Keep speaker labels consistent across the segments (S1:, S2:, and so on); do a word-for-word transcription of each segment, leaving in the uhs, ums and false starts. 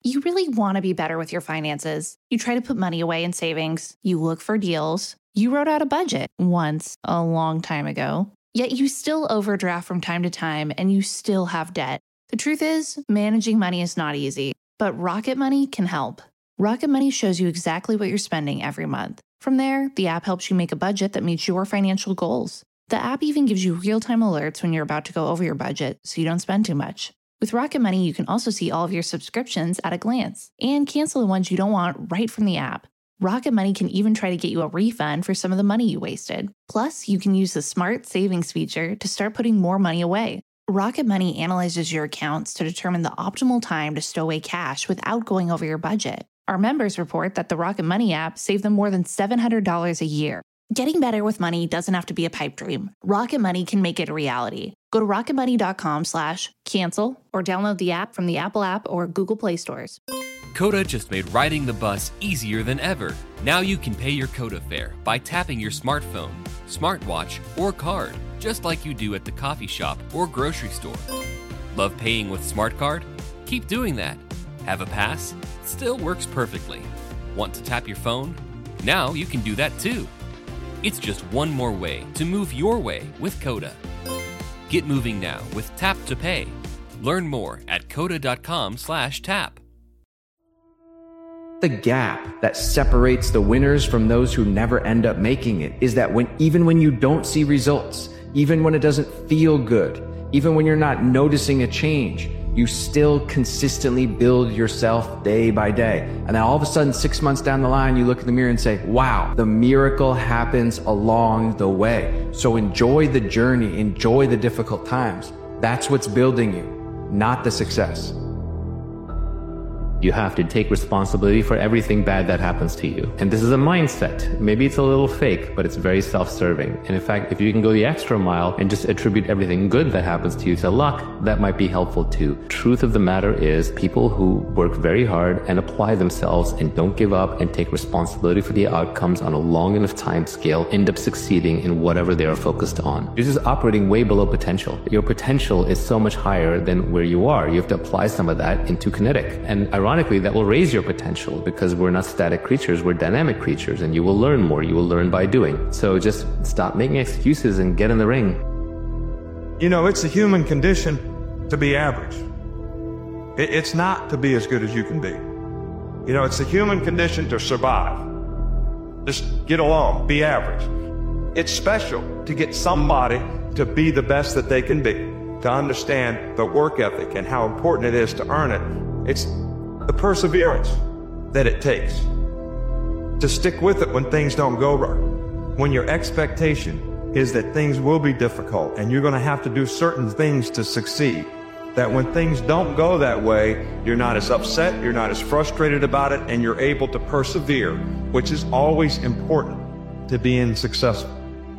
S1: You really want to be better with your finances. You try to put money away in savings. You look for deals. You wrote out a budget once a long time ago. Yet you still overdraft from time to time and you still have debt. The truth is, managing money is not easy, but Rocket Money can help. Rocket Money shows you exactly what you're spending every month. From there, the app helps you make a budget that meets your financial goals. The app even gives you real-time alerts when you're about to go over your budget so you don't spend too much. With Rocket Money, you can also see all of your subscriptions at a glance and cancel the ones you don't want right from the app. Rocket Money can even try to get you a refund for some of the money you wasted. Plus, you can use the Smart Savings feature to start putting more money away. Rocket Money analyzes your accounts to determine the optimal time to stow away cash without going over your budget. Our members report that the Rocket Money app saved them more than seven hundred dollars a year. Getting better with money doesn't have to be a pipe dream. Rocket Money can make it a reality. Go to rocketmoney.com slash cancel or download the app from the Apple app or Google Play stores.
S2: Coda just made riding the bus easier than ever. Now you can pay your Coda fare by tapping your smartphone, smartwatch, or card, just like you do at the coffee shop or grocery store. Love paying with SmartCard? Keep doing that. Have a pass? Still works perfectly. Want to tap your phone? Now you can do that too. It's just one more way to move your way with Coda. Get moving now with Tap to Pay. Learn more at coda.com slash tap.
S3: The gap that separates the winners from those who never end up making it is that when even when you don't see results, even when it doesn't feel good, even when you're not noticing a change, you still consistently build yourself day by day. And then all of a sudden, six months down the line, you look in the mirror and say, wow, the miracle happens along the way. So enjoy the journey, enjoy the difficult times. That's what's building you, not the success.
S4: You have to take responsibility for everything bad that happens to you. And this is a mindset. Maybe it's a little fake, but it's very self-serving. And in fact, if you can go the extra mile and just attribute everything good that happens to you to luck, that might be helpful too. Truth of the matter is, people who work very hard and apply themselves and don't give up and take responsibility for the outcomes on a long enough time scale end up succeeding in whatever they are focused on. You're just operating way below potential. Your potential is so much higher than where you are. You have to apply some of that into kinetic. And ironically, that will raise your potential because we're not static creatures, we're dynamic creatures, and you will learn more. You will learn by doing. So just stop making excuses and get in the ring.
S5: You know, it's a human condition to be average. It's not to be as good as you can be. You know, it's a human condition to survive. Just get along, be average. It's special to get somebody to be the best that they can be, to understand the work ethic and how important it is to earn it. It's the perseverance that it takes to stick with it when things don't go right. When your expectation is that things will be difficult and you're going to have to do certain things to succeed, that when things don't go that way, you're not as upset, you're not as frustrated about it, and you're able to persevere, which is always important to being successful.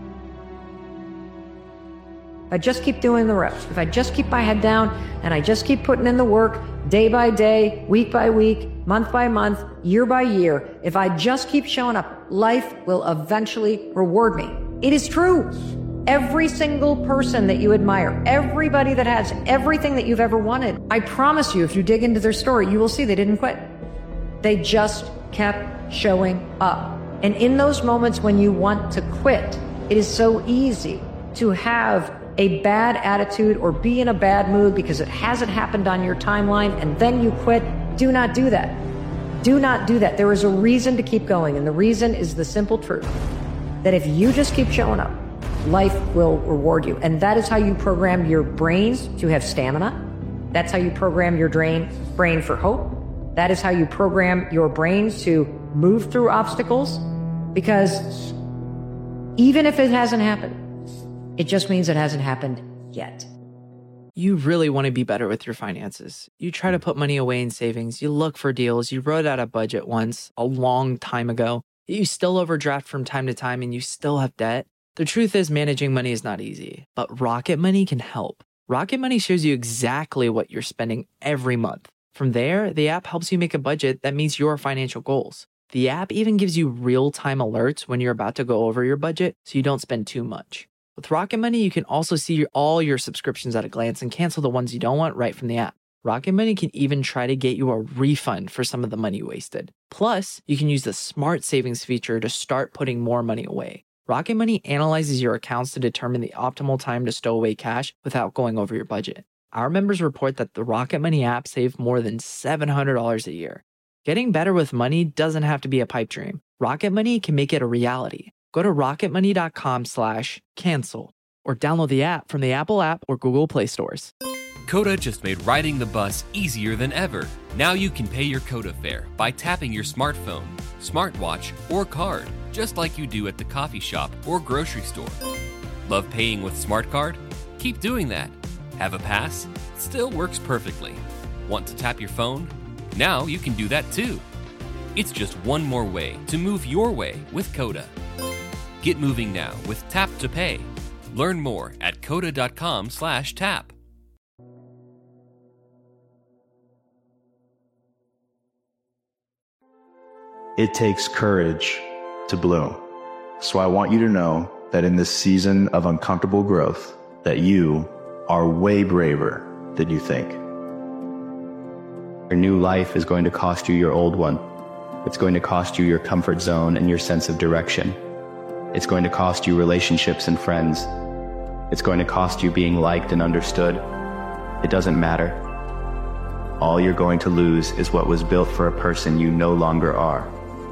S6: If I just keep doing the reps, if I just keep my head down and I just keep putting in the work day by day, week by week, month by month, year by year, if I just keep showing up, life will eventually reward me. It is true. Every single person that you admire, everybody that has everything that you've ever wanted, I promise you, if you dig into their story, you will see they didn't quit. They just kept showing up. And in those moments when you want to quit, it is so easy to have a bad attitude or be in a bad mood because it hasn't happened on your timeline and then you quit. Do not do that. Do not do that. There is a reason to keep going, and the reason is the simple truth that if you just keep showing up, life will reward you. And that is how you program your brains to have stamina. That's how you program your brain, brain for hope. That is how you program your brains to move through obstacles, because even if it hasn't happened, it just means it hasn't happened yet.
S7: You really want to be better with your finances. You try to put money away in savings. You look for deals. You wrote out a budget once a long time ago. You still overdraft from time to time and you still have debt. The truth is, managing money is not easy, but Rocket Money can help. Rocket Money shows you exactly what you're spending every month. From there, the app helps you make a budget that meets your financial goals. The app even gives you real-time alerts when you're about to go over your budget so you don't spend too much. With Rocket Money, you can also see all your subscriptions at a glance and cancel the ones you don't want right from the app. Rocket Money can even try to get you a refund for some of the money wasted. Plus, you can use the Smart Savings feature to start putting more money away. Rocket Money analyzes your accounts to determine the optimal time to stow away cash without going over your budget. Our members report that the Rocket Money app saved more than seven hundred dollars a year. Getting better with money doesn't have to be a pipe dream. Rocket Money can make it a reality. Go to rocketmoney.com slash cancel or download the app from the Apple app or Google Play stores.
S2: Coda just made riding the bus easier than ever. Now you can pay your Coda fare by tapping your smartphone, smartwatch, or card, just like you do at the coffee shop or grocery store. Love paying with Smart Card? Keep doing that. Have a pass? Still works perfectly. Want to tap your phone? Now you can do that too. It's just one more way to move your way with Coda. Get moving now with Tap to Pay. Learn more at coda.com slash tap.
S8: It takes courage to bloom. So I want you to know that in this season of uncomfortable growth, that you are way braver than you think. Your new life is going to cost you your old one. It's going to cost you your comfort zone and your sense of direction. It's going to cost you relationships and friends. It's going to cost you being liked and understood. It doesn't matter. All you're going to lose is what was built for a person you no longer are.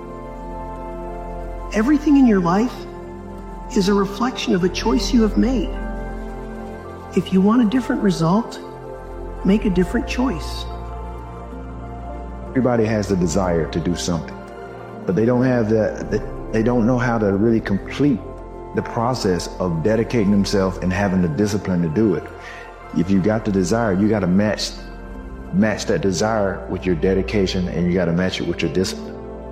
S9: Everything in your life is a reflection of a choice you have made. If you want a different result, make a different choice.
S10: Everybody has the desire to do something, but they don't have the, the they don't know how to really complete the process of dedicating themselves and having the discipline to do it. If you got the desire, you got to match match that desire with your dedication, and you got to match it with your discipline.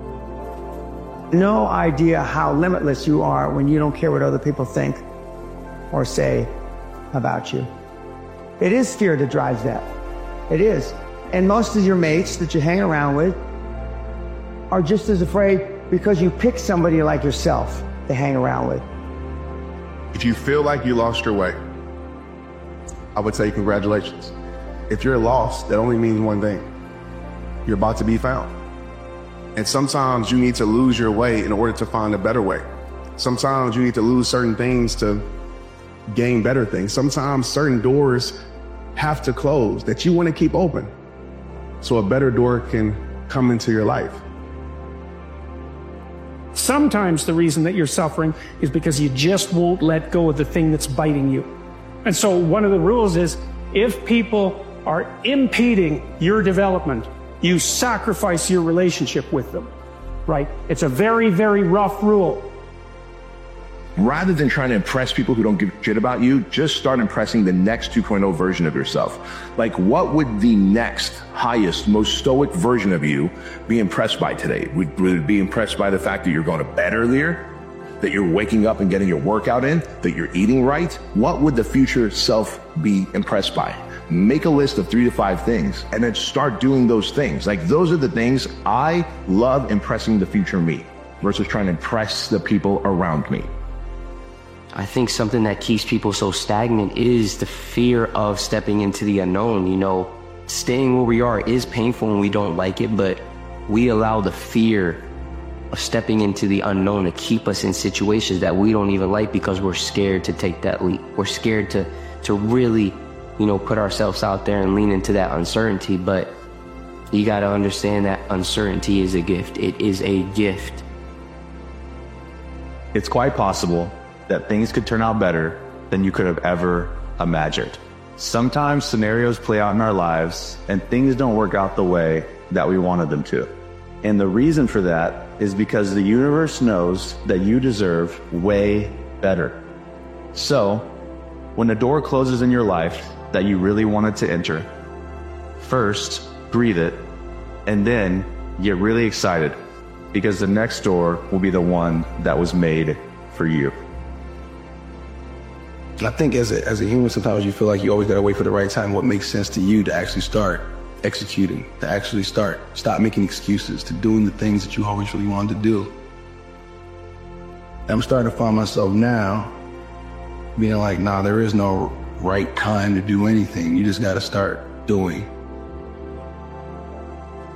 S11: No idea how limitless you are when you don't care what other people think or say about you. It is fear that drives that. It is. And most of your mates that you hang around with are just as afraid because you pick somebody like yourself to hang around with.
S12: If you feel like you lost your way, I would say congratulations. If you're lost, that only means one thing. You're about to be found. And sometimes you need to lose your way in order to find a better way. Sometimes you need to lose certain things to gain better things. Sometimes certain doors have to close that you want to keep open so a better door can come into your life.
S13: Sometimes the reason that you're suffering is because you just won't let go of the thing that's biting you. And so one of the rules is if people are impeding your development, you sacrifice your relationship with them, right? It's a very, very rough rule.
S14: Rather than trying to impress people who don't give a shit about you, just start impressing the next two point oh version of yourself. Like, what would the next highest, most stoic version of you be impressed by today? Would, would it be impressed by the fact that you're going to bed earlier? That you're waking up and getting your workout in? That you're eating right? What would the future self be impressed by? Make a list of three to five things and then start doing those things. Like, those are the things I love impressing the future me versus trying to impress the people around me.
S15: I think something that keeps people so stagnant is the fear of stepping into the unknown. You know, staying where we are is painful and we don't like it, but we allow the fear of stepping into the unknown to keep us in situations that we don't even like because we're scared to take that leap. We're scared to, to really, you know, put ourselves out there and lean into that uncertainty. But you got to understand that uncertainty is a gift. It is a gift.
S8: It's quite possible that things could turn out better than you could have ever imagined. Sometimes scenarios play out in our lives and things don't work out the way that we wanted them to. And the reason for that is because the universe knows that you deserve way better. So, when the door closes in your life that you really wanted to enter, first, breathe it, and then get really excited because the next door will be the one that was made for you.
S16: And I think as a, as a human, sometimes you feel like you always gotta wait for the right time, what makes sense to you to actually start executing, to actually start, stop making excuses, to doing the things that you always really wanted to do. And I'm starting to find myself now being like, nah, there is no right time to do anything. You just gotta start doing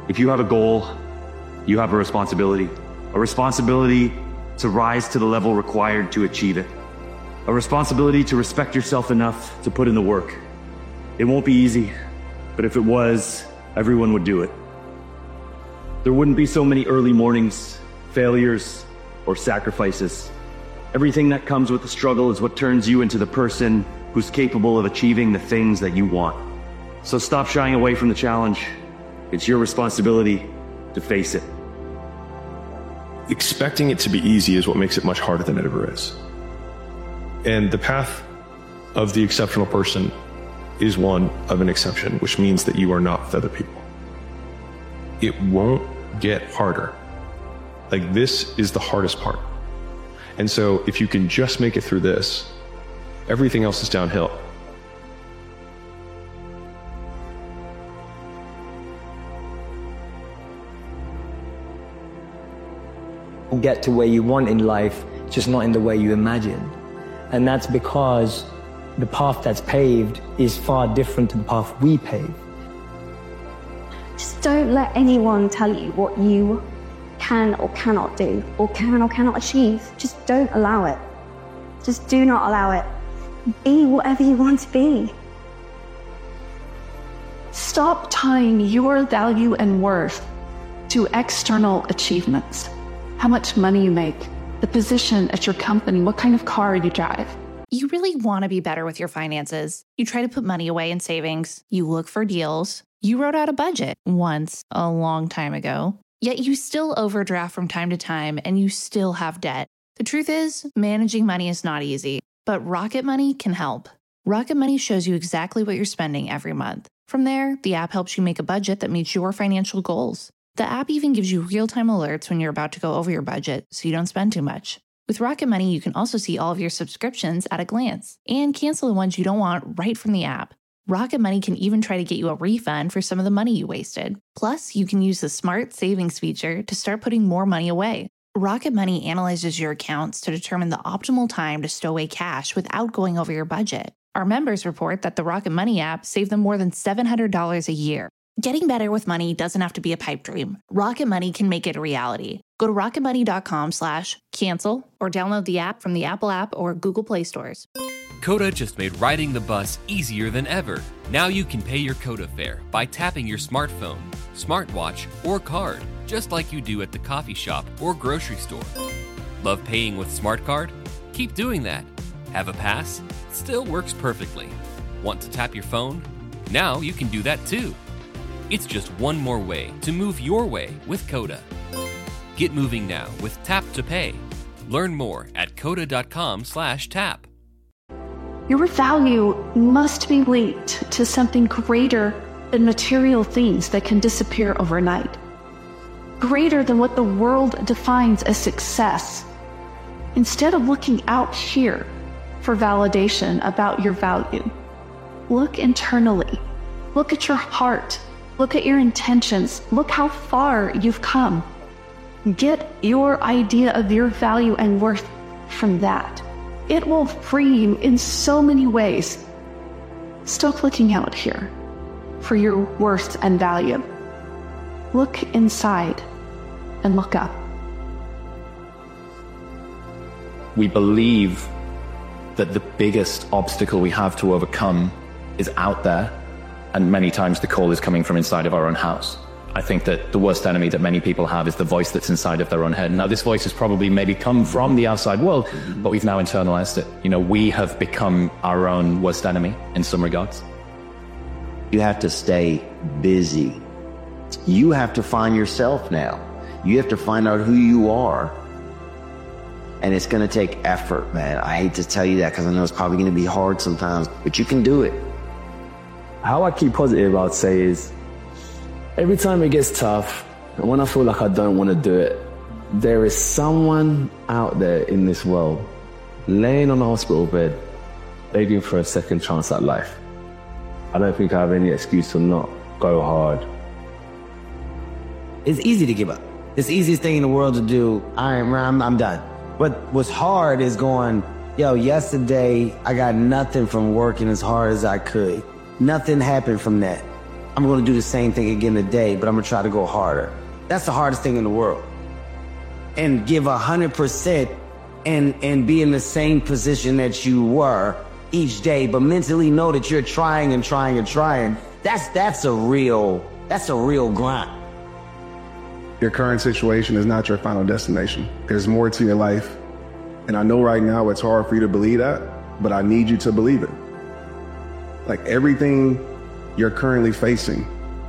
S17: If you have a goal, you have a responsibility. A responsibility to rise to the level required to achieve it. A responsibility to respect yourself enough to put in the work. It won't be easy, but if it was, everyone would do it. There wouldn't be so many early mornings, failures, or sacrifices. Everything that comes with the struggle is what turns you into the person who's capable of achieving the things that you want. So stop shying away from the challenge. It's your responsibility to face it.
S12: Expecting it to be easy is what makes it much harder than it ever is. And the path of the exceptional person is one of an exception, which means that you are not with other people. It won't get harder. Like, this is the hardest part. And so if you can just make it through this, everything else is downhill.
S18: Get to where you want in life, just not in the way you imagine. And that's because the path that's paved is far different to the path we pave.
S19: Just don't let anyone tell you what you can or cannot do, or can or cannot achieve. Just don't allow it. Just do not allow it. Be whatever you want to be.
S20: Stop tying your value and worth to external achievements. How much money you make, the position at your company, what kind of car you drive.
S1: You really want to be better with your finances. You try to put money away in savings. You look for deals. You wrote out a budget once a long time ago. Yet you still overdraft from time to time and you still have debt. The truth is, managing money is not easy, but Rocket Money can help. Rocket Money shows you exactly what you're spending every month. From there, the app helps you make a budget that meets your financial goals. The app even gives you real-time alerts when you're about to go over your budget, so you don't spend too much. With Rocket Money, you can also see all of your subscriptions at a glance and cancel the ones you don't want right from the app. Rocket Money can even try to get you a refund for some of the money you wasted. Plus, you can use the Smart Savings feature to start putting more money away. Rocket Money analyzes your accounts to determine the optimal time to stow away cash without going over your budget. Our members report that the Rocket Money app saved them more than seven hundred dollars a year. Getting better with money doesn't have to be a pipe dream. Rocket Money can make it a reality. Go to rocketmoney.com slash cancel or download the app from the Apple app or Google Play stores.
S2: Coda just made riding the bus easier than ever. Now you can pay your Coda fare by tapping your smartphone, smartwatch, or card, just like you do at the coffee shop or grocery store. Love paying with Smart Card? Keep doing that. Have a pass? Still works perfectly. Want to tap your phone? Now you can do that too. It's just one more way to move your way with Coda. Get moving now with Tap to Pay. Learn more at coda.com slash tap.
S20: Your value must be linked to something greater than material things that can disappear overnight. Greater than what the world defines as success. Instead of looking out here for validation about your value, look internally. Look at your heart. Look at your intentions. Look how far you've come. Get your idea of your value and worth from that. It will free you in so many ways. Stop looking out here for your worth and value. Look inside and look up.
S21: We believe that the biggest obstacle we have to overcome is out there. And many times the call is coming from inside of our own house. I think that the worst enemy that many people have is the voice that's inside of their own head. Now, this voice has probably maybe come from the outside world, but we've now internalized it. You know, we have become our own worst enemy in some regards.
S22: You have to stay busy. You have to find yourself now. You have to find out who you are. And it's going to take effort, man. I hate to tell you that because I know it's probably going to be hard sometimes, but you can do it.
S23: How I keep positive, I'd say, is every time it gets tough, and when I feel like I don't want to do it, there is someone out there in this world laying on a hospital bed, begging for a second chance at life. I don't think I have any excuse to not go hard.
S22: It's easy to give up. It's the easiest thing in the world to do. I'm, I'm, I'm done. But what's hard is going, yo, yesterday I got nothing from working as hard as I could. Nothing happened from that. I'm going to do the same thing again today, but I'm going to try to go harder. That's the hardest thing in the world. And give one hundred percent and, and be in the same position that you were each day, but mentally know that you're trying and trying and trying. That's, that's a real, that's a real grind.
S12: Your current situation is not your final destination. There's more to your life. And I know right now it's hard for you to believe that, but I need you to believe it. Like everything you're currently facing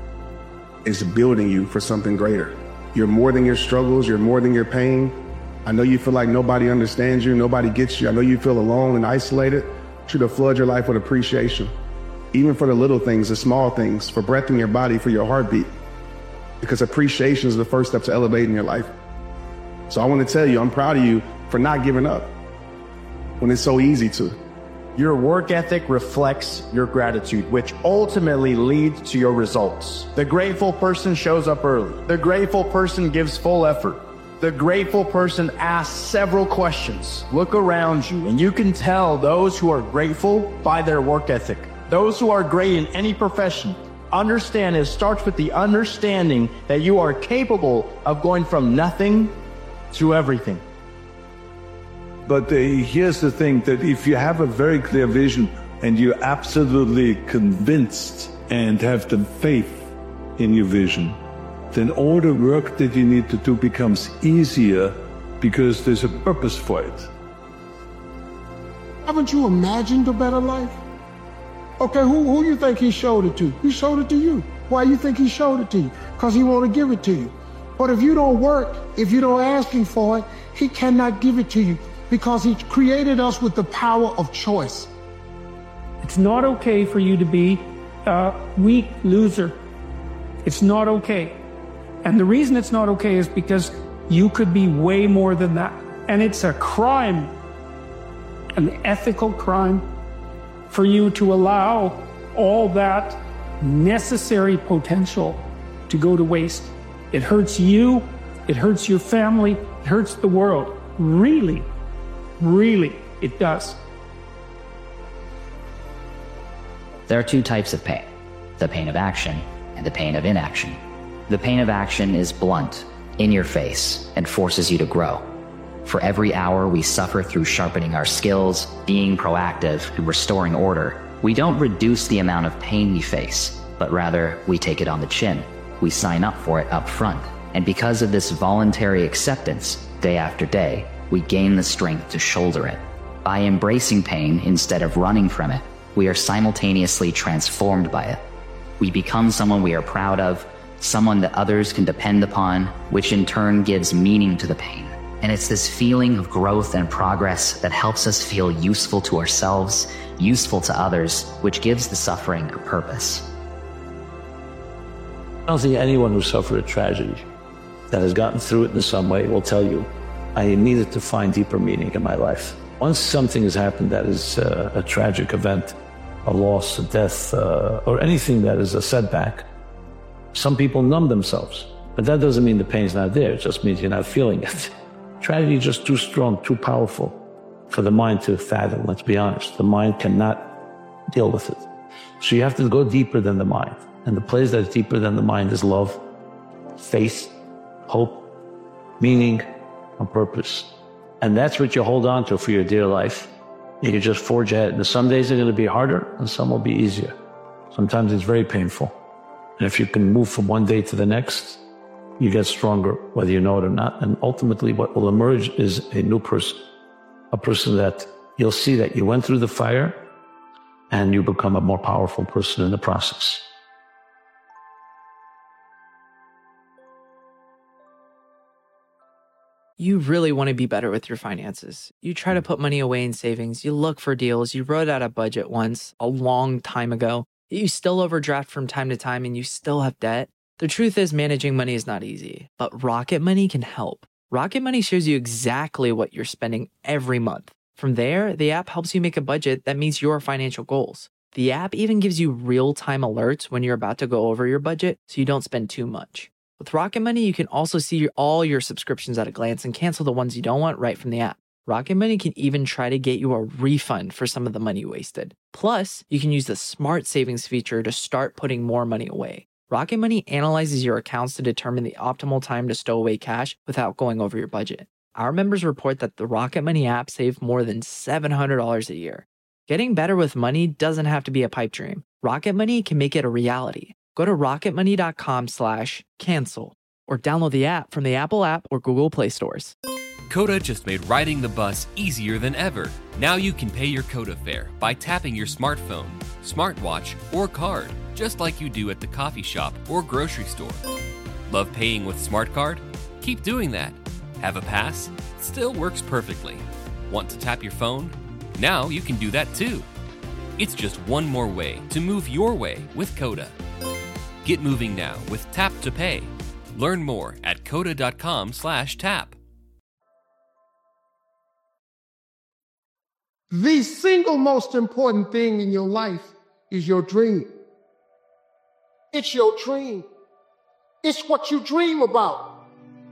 S12: is building you for something greater. You're more than your struggles. You're more than your pain. I know you feel like nobody understands you. Nobody gets you. I know you feel alone and isolated. You should flood your life with appreciation. Even for the little things, the small things, for breath in your body, for your heartbeat. Because appreciation is the first step to elevating your life. So I want to tell you, I'm proud of you for not giving up when it's so easy to.
S3: Your work ethic reflects your gratitude, which ultimately leads to your results. The grateful person shows up early. The grateful person gives full effort. The grateful person asks several questions. Look around you, and you can tell those who are grateful by their work ethic. Those who are great in any profession understand it starts with the understanding that you are capable of going from nothing to everything.
S4: But uh, here's the thing, that if you have a very clear vision and you're absolutely convinced and have the faith in your vision, then all the work that you need to do becomes easier because there's a purpose for it.
S5: Haven't you imagined a better life? Okay, who, who you think he showed it to? He showed it to you. Why you think he showed it to you? Because he want to give it to you. But if you don't work, if you don't ask him for it, he cannot give it to you. Because he created us with the power of choice.
S13: It's not okay for you to be a weak loser. It's not okay. And the reason it's not okay is because you could be way more than that. And it's a crime, an ethical crime, for you to allow all that necessary potential to go to waste. It hurts you, it hurts your family, it hurts the world. Really. Really, it does.
S24: There are two types of pain, the pain of action and the pain of inaction. The pain of action is blunt, in your face, and forces you to grow. For every hour we suffer through sharpening our skills, being proactive, and restoring order, we don't reduce the amount of pain we face, but rather we take it on the chin. We sign up for it up front. And because of this voluntary acceptance, day after day, we gain the strength to shoulder it. By embracing pain instead of running from it, we are simultaneously transformed by it. We become someone we are proud of, someone that others can depend upon, which in turn gives meaning to the pain. And it's this feeling of growth and progress that helps us feel useful to ourselves, useful to others, which gives the suffering a purpose.
S23: I don't think anyone who suffered a tragedy that has gotten through it in some way will tell you, I needed to find deeper meaning in my life. Once something has happened that is uh, a tragic event, a loss, a death, uh, or anything that is a setback, some people numb themselves. But that doesn't mean the pain's not there. It just means you're not feeling it. Tragedy is just too strong, too powerful for the mind to fathom, let's be honest. The mind cannot deal with it. So you have to go deeper than the mind. And the place that's deeper than the mind is love, faith, hope, meaning, on purpose. And that's what you hold on to for your dear life. You can just forge ahead. And some days are going to be harder and some will be easier. Sometimes it's very painful. And if you can move from one day to the next, you get stronger, whether you know it or not. And ultimately what will emerge is a new person, a person that you'll see that you went through the fire and you become a more powerful person in the process.
S7: You really want to be better with your finances. You try to put money away in savings. You look for deals. You wrote out a budget once a long time ago. You still overdraft from time to time and you still have debt. The truth is managing money is not easy, but Rocket Money can help. Rocket Money shows you exactly what you're spending every month. From there, the app helps you make a budget that meets your financial goals. The app even gives you real-time alerts when you're about to go over your budget so you don't spend too much. With Rocket Money, you can also see all your subscriptions at a glance and cancel the ones you don't want right from the app. Rocket Money can even try to get you a refund for some of the money wasted. Plus, you can use the Smart Savings feature to start putting more money away. Rocket Money analyzes your accounts to determine the optimal time to stow away cash without going over your budget. Our members report that the Rocket Money app saved more than seven hundred dollars a year. Getting better with money doesn't have to be a pipe dream. Rocket Money can make it a reality. Go to rocketmoney.com slash cancel or download the app from the Apple app or Google Play stores.
S2: Coda just made riding the bus easier than ever. Now you can pay your Coda fare by tapping your smartphone, smartwatch, or card, just like you do at the coffee shop or grocery store. Love paying with Smart Card? Keep doing that. Have a pass? It still works perfectly. Want to tap your phone? Now you can do that too. It's just one more way to move your way with Coda. Get moving now with Tap to Pay. Learn more at coda.com slash tap.
S5: The single most important thing in your life is your dream. It's your dream. It's what you dream about.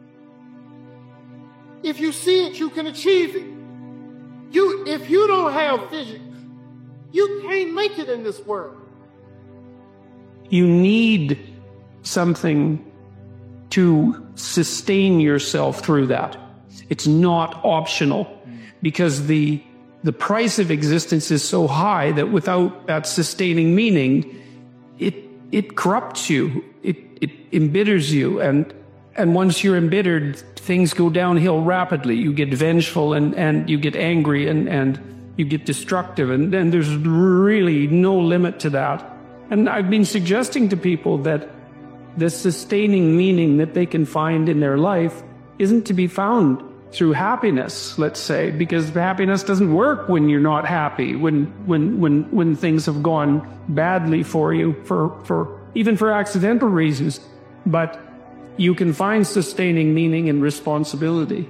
S5: If you see it, you can achieve it. You, if you don't have vision, you can't make it in this world.
S13: You need something to sustain yourself through that. It's not optional, because the the price of existence is so high that without that sustaining meaning, it it corrupts you, it it embitters you, and and once you're embittered, things go downhill rapidly. You get vengeful and and you get angry and and you get destructive, and then there's really no limit to that. And I've been suggesting to people that the sustaining meaning that they can find in their life isn't to be found through happiness, let's say, because happiness doesn't work when you're not happy, when when when when things have gone badly for you, for for even for accidental reasons. But you can find sustaining meaning in responsibility.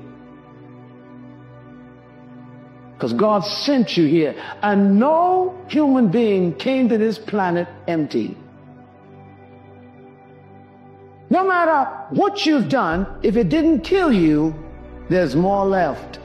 S6: Because God sent you here, and no human being came to this planet empty. No matter what you've done, if it didn't kill you, there's more left.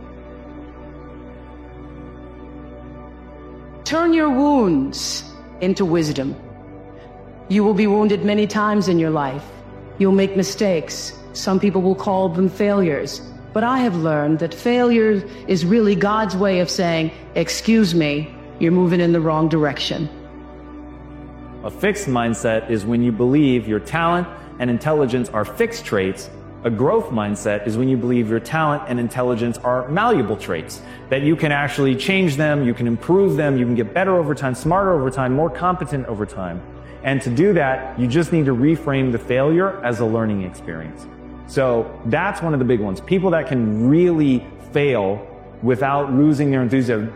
S9: Turn your wounds into wisdom. You will be wounded many times in your life. You'll make mistakes. Some people will call them failures. But I have learned that failure is really God's way of saying, excuse me, you're moving in the wrong direction.
S10: A fixed mindset is when you believe your talent and intelligence are fixed traits. A growth mindset is when you believe your talent and intelligence are malleable traits, that you can actually change them, you can improve them, you can get better over time, smarter over time, more competent over time. And to do that, you just need to reframe the failure as a learning experience. So that's one of the big ones. People that can really fail without losing their enthusiasm.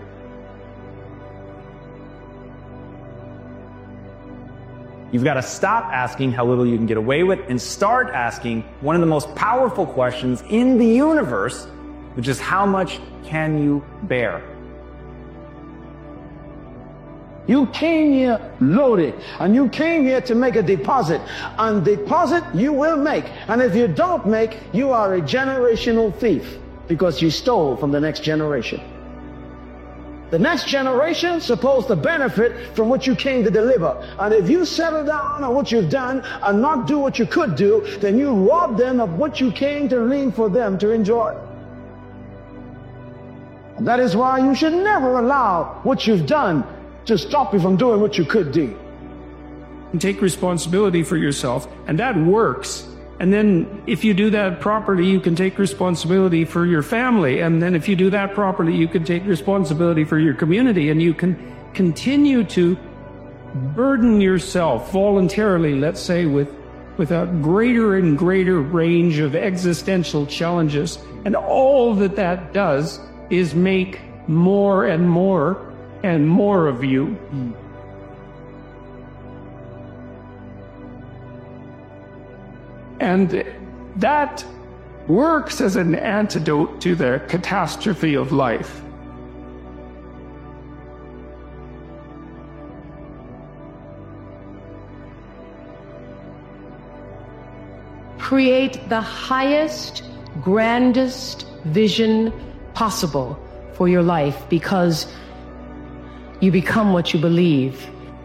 S10: You've got to stop asking how little you can get away with and start asking one of the most powerful questions in the universe, which is how much can you bear?
S6: You came here loaded, and you came here to make a deposit. And deposit you will make. And if you don't make, you are a generational thief, because you stole from the next generation. The next generation is supposed to benefit from what you came to deliver. And if you settle down on what you've done and not do what you could do, then you rob them of what you came to leave for them to enjoy. And that is why you should never allow what you've done to stop you from doing what you could do.
S13: And take responsibility for yourself, and that works. And then if you do that properly, you can take responsibility for your family. And then if you do that properly, you can take responsibility for your community, and you can continue to burden yourself voluntarily, let's say, with, with a greater and greater range of existential challenges. And all that that does is make more and more and more of you. Mm. And that works as an antidote to the catastrophe of life.
S9: Create the highest, grandest vision possible for your life because you become what you believe.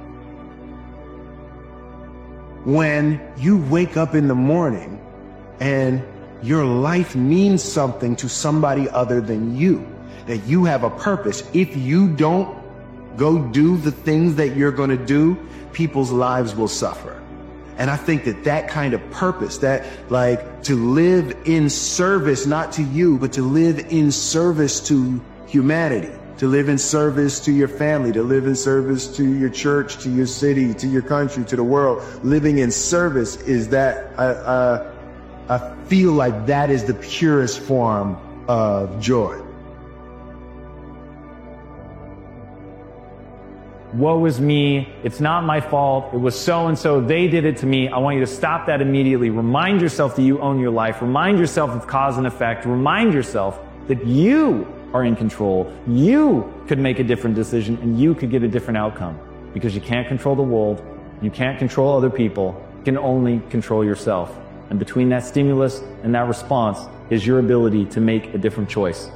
S8: When you wake up in the morning and your life means something to somebody other than you, that you have a purpose. If you don't go do the things that you're going to do, people's lives will suffer. And I think that that kind of purpose, that like to live in service, not to you, but to live in service to humanity, to live in service to your family, to live in service to your church, to your city, to your country, to the world. Living in service is that, I, uh, I feel like that is the purest form of joy.
S10: Woe is me, it's not my fault, it was so-and-so, they did it to me. I want you to stop that immediately. Remind yourself that you own your life. Remind yourself of cause and effect. Remind yourself that you are in control. You could make a different decision and you could get a different outcome. Because you can't control the world, you can't control other people, you can only control yourself. And between that stimulus and that response is your ability to make a different choice.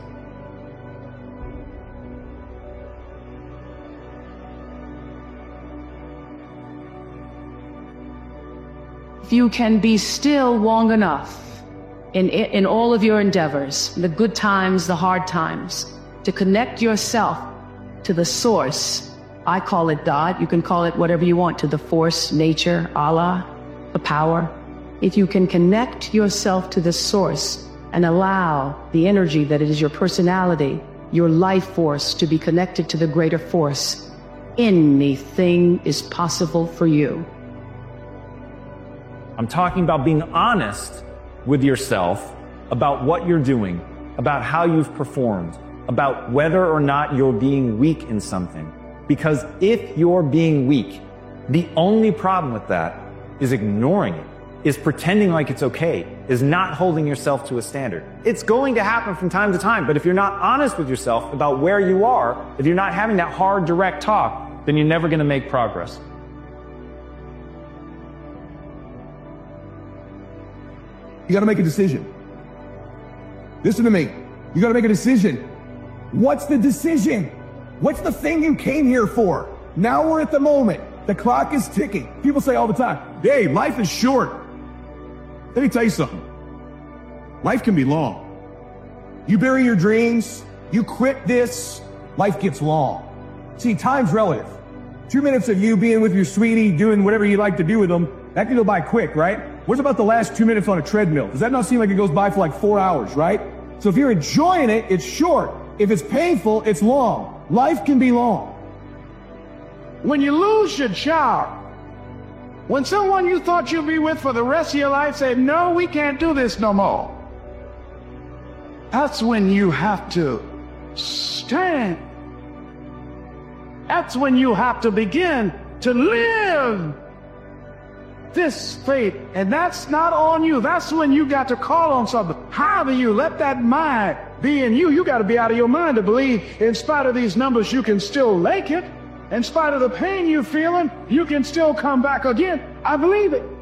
S9: If you can be still long enough in, in all of your endeavors, the good times, the hard times, to connect yourself to the source. I call it God. You can call it whatever you want, to the force, nature, Allah, the power. If you can connect yourself to the source and allow the energy that is your personality, your life force, to be connected to the greater force, anything is possible for you.
S10: I'm talking about being honest with yourself about what you're doing, about how you've performed, about whether or not you're being weak in something. Because if you're being weak, the only problem with that is ignoring it, is pretending like it's okay, is not holding yourself to a standard. It's going to happen from time to time, but if you're not honest with yourself about where you are, if you're not having that hard, direct talk, then you're never going to make progress.
S11: You got to make a decision. Listen to me. You got to make a decision. What's the decision? What's the thing you came here for? Now we're at the moment. The clock is ticking. People say all the time, hey, life is short. Let me tell you something. Life can be long. You bury your dreams, you quit this, life gets long. See, time's relative. Two minutes of you being with your sweetie, doing whatever you like to do with them, that can go by quick, right? What about the last two minutes on a treadmill? Does that not seem like it goes by for like four hours, right? So if you're enjoying it, it's short. If it's painful, it's long. Life can be long.
S5: When you lose your job, when someone you thought you'd be with for the rest of your life said, no, we can't do this no more, that's when you have to stand. That's when you have to begin to live this faith. And that's not on you. That's when you got to call on something. How do you let that mind be in you? You got to be out of your mind to believe in spite of these numbers, you can still make it. In spite of the pain you're feeling, you can still come back again. I believe it.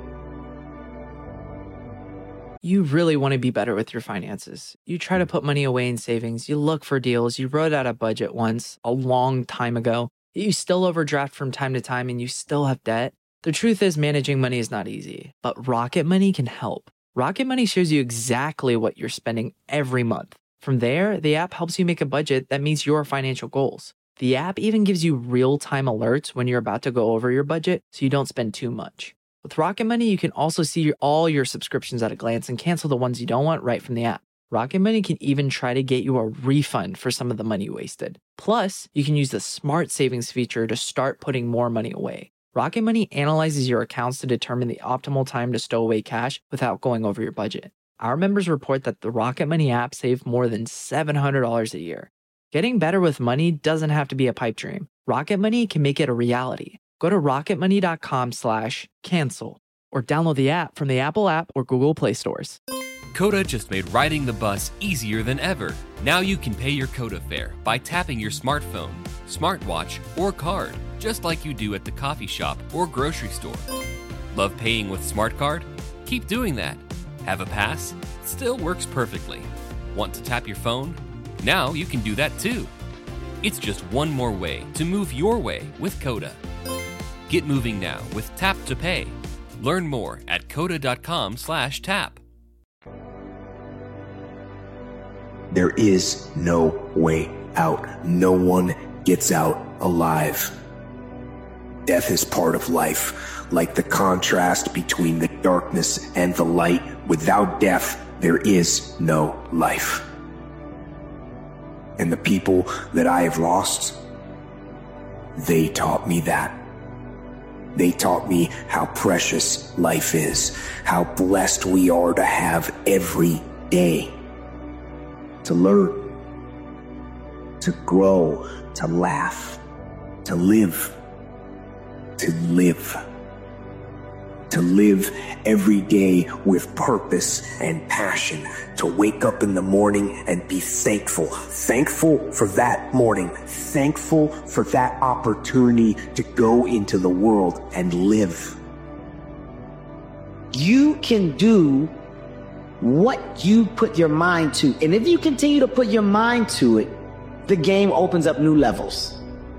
S7: You really want to be better with your finances. You try to put money away in savings. You look for deals. You wrote out a budget once, a long time ago. You still overdraft from time to time and you still have debt. The truth is, managing money is not easy, but Rocket Money can help. Rocket Money shows you exactly what you're spending every month. From there, the app helps you make a budget that meets your financial goals. The app even gives you real-time alerts when you're about to go over your budget so you don't spend too much. With Rocket Money, you can also see all your subscriptions at a glance and cancel the ones you don't want right from the app. Rocket Money can even try to get you a refund for some of the money wasted. Plus, you can use the Smart Savings feature to start putting more money away. Rocket Money analyzes your accounts to determine the optimal time to stow away cash without going over your budget. Our members report that the Rocket Money app saved more than seven hundred dollars a year. Getting better with money doesn't have to be a pipe dream. Rocket Money can make it a reality. Go to rocketmoney.com slash cancel or download the app from the Apple app or Google Play stores.
S2: Coda just made riding the bus easier than ever. Now you can pay your Coda fare by tapping your smartphone, smartwatch, or card, just like you do at the coffee shop or grocery store. Love paying with Smart Card? Keep doing that. Have a pass? Still works perfectly. Want to tap your phone? Now you can do that too. It's just one more way to move your way with Coda. Get moving now with Tap to Pay. Learn more at coda.com slash tap.
S14: There is no way out. No one gets out alive. Death is part of life, like the contrast between the darkness and the light. Without death, there is no life. And the people that I have lost, they taught me that. They taught me how precious life is, how blessed we are to have every day. To learn, to grow, to laugh, to live, to live. To live every day with purpose and passion. To wake up in the morning and be thankful. Thankful for that morning. Thankful for that opportunity to go into the world and live.
S6: You can do what you put your mind to. And if you continue to put your mind to it, the game opens up new levels.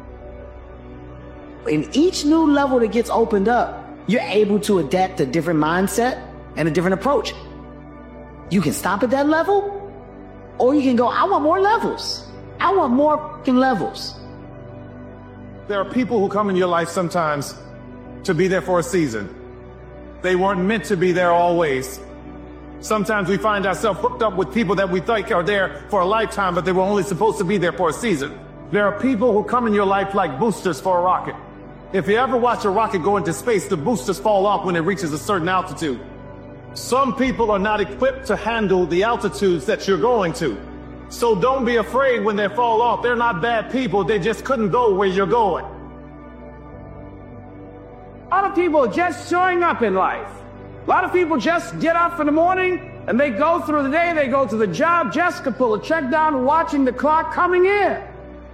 S6: In each new level that gets opened up, you're able to adapt a different mindset and a different approach. You can stop at that level, or you can go, I want more levels. I want more fucking levels.
S15: There are people who come in your life sometimes to be there for a season. They weren't meant to be there always. Sometimes we find ourselves hooked up with people that we think are there for a lifetime, but they were only supposed to be there for a season. There are people who come in your life like boosters for a rocket. If you ever watch a rocket go into space, the boosters fall off when it reaches a certain altitude. Some people are not equipped to handle the altitudes that you're going to. So don't be afraid when they fall off. They're not bad people. They just couldn't go where you're going.
S16: A lot of people are just showing up in life. A lot of people just get up in the morning and they go through the day. They go to the job just to pull a check down, watching the clock coming in.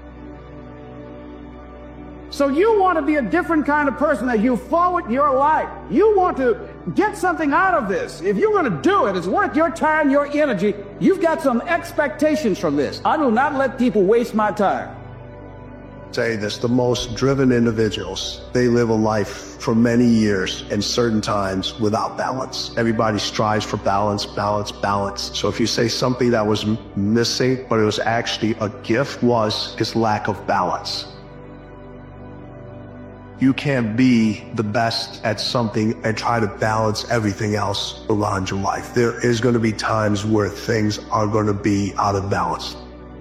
S16: So you want to be a different kind of person as you forward your life. You want to get something out of this. If you're going to do it, it's worth your time, your energy. You've got some expectations from this. I do not let people waste my time.
S12: Say this, the most driven individuals, they live a life for many years and certain times without balance. Everybody strives for balance, balance, balance. So if you say something that was missing, but it was actually a gift, was his lack of balance. You can't be the best at something and try to balance everything else around your life. There is going to be times where things are going to be out of balance.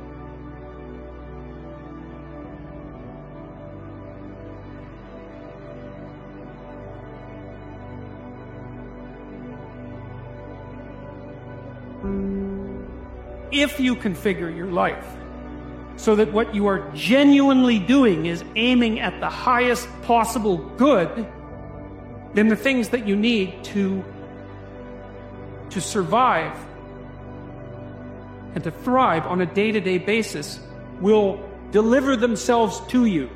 S13: If you configure your life so that what you are genuinely doing is aiming at the highest possible good, then the things that you need to, to survive and to thrive on a day-to-day basis will deliver themselves to you.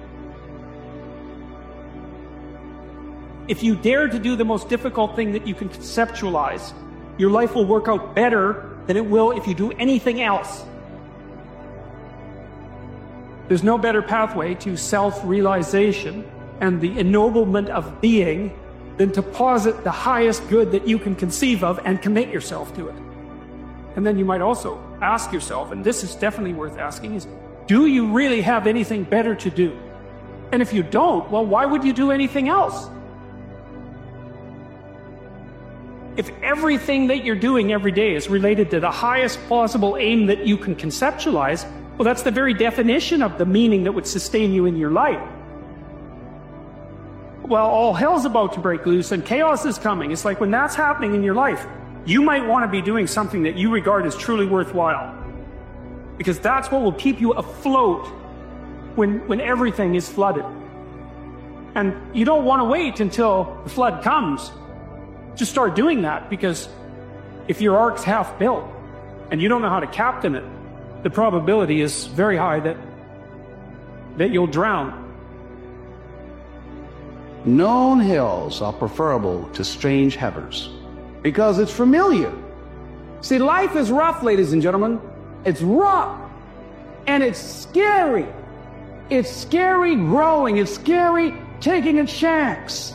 S13: If you dare to do the most difficult thing that you can conceptualize, your life will work out better than it will if you do anything else. There's no better pathway to self-realization and the ennoblement of being than to posit the highest good that you can conceive of and commit yourself to it. And then you might also ask yourself, and this is definitely worth asking, is do you really have anything better to do? And if you don't, well, why would you do anything else? If everything that you're doing every day is related to the highest possible aim that you can conceptualize, well, that's the very definition of the meaning that would sustain you in your life. Well, all hell's about to break loose and chaos is coming. It's like when that's happening in your life, you might want to be doing something that you regard as truly worthwhile. Because that's what will keep you afloat when, when everything is flooded. And you don't want to wait until the flood comes. Just start doing that, because if your ark's half built and you don't know how to captain it, the probability is very high that, that you'll drown.
S8: Known hills are preferable to strange heavers because it's familiar.
S16: See, life is rough, ladies and gentlemen. It's rough. And it's scary. It's scary growing. It's scary taking a chance.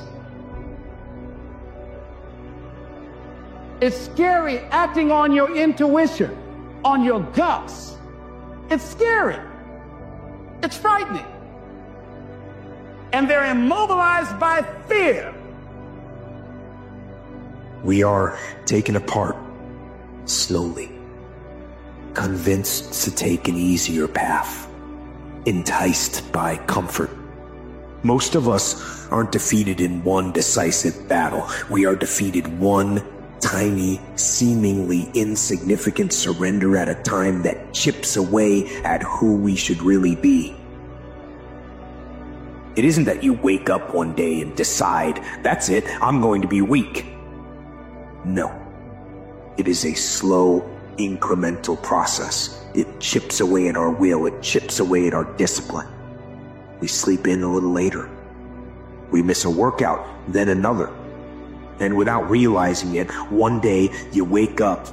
S16: It's scary acting on your intuition, on your guts. It's scary. It's frightening. And they're immobilized by fear.
S14: We are taken apart slowly, convinced to take an easier path, enticed by comfort. Most of us aren't defeated in one decisive battle. We are defeated one tiny, seemingly insignificant surrender at a time that chips away at who we should really be. It isn't that you wake up one day and decide, that's it, I'm going to be weak. No. It is a slow, incremental process. It chips away at our will. It chips away at our discipline. We sleep in a little later. We miss a workout, then another. And without realizing it, one day you wake up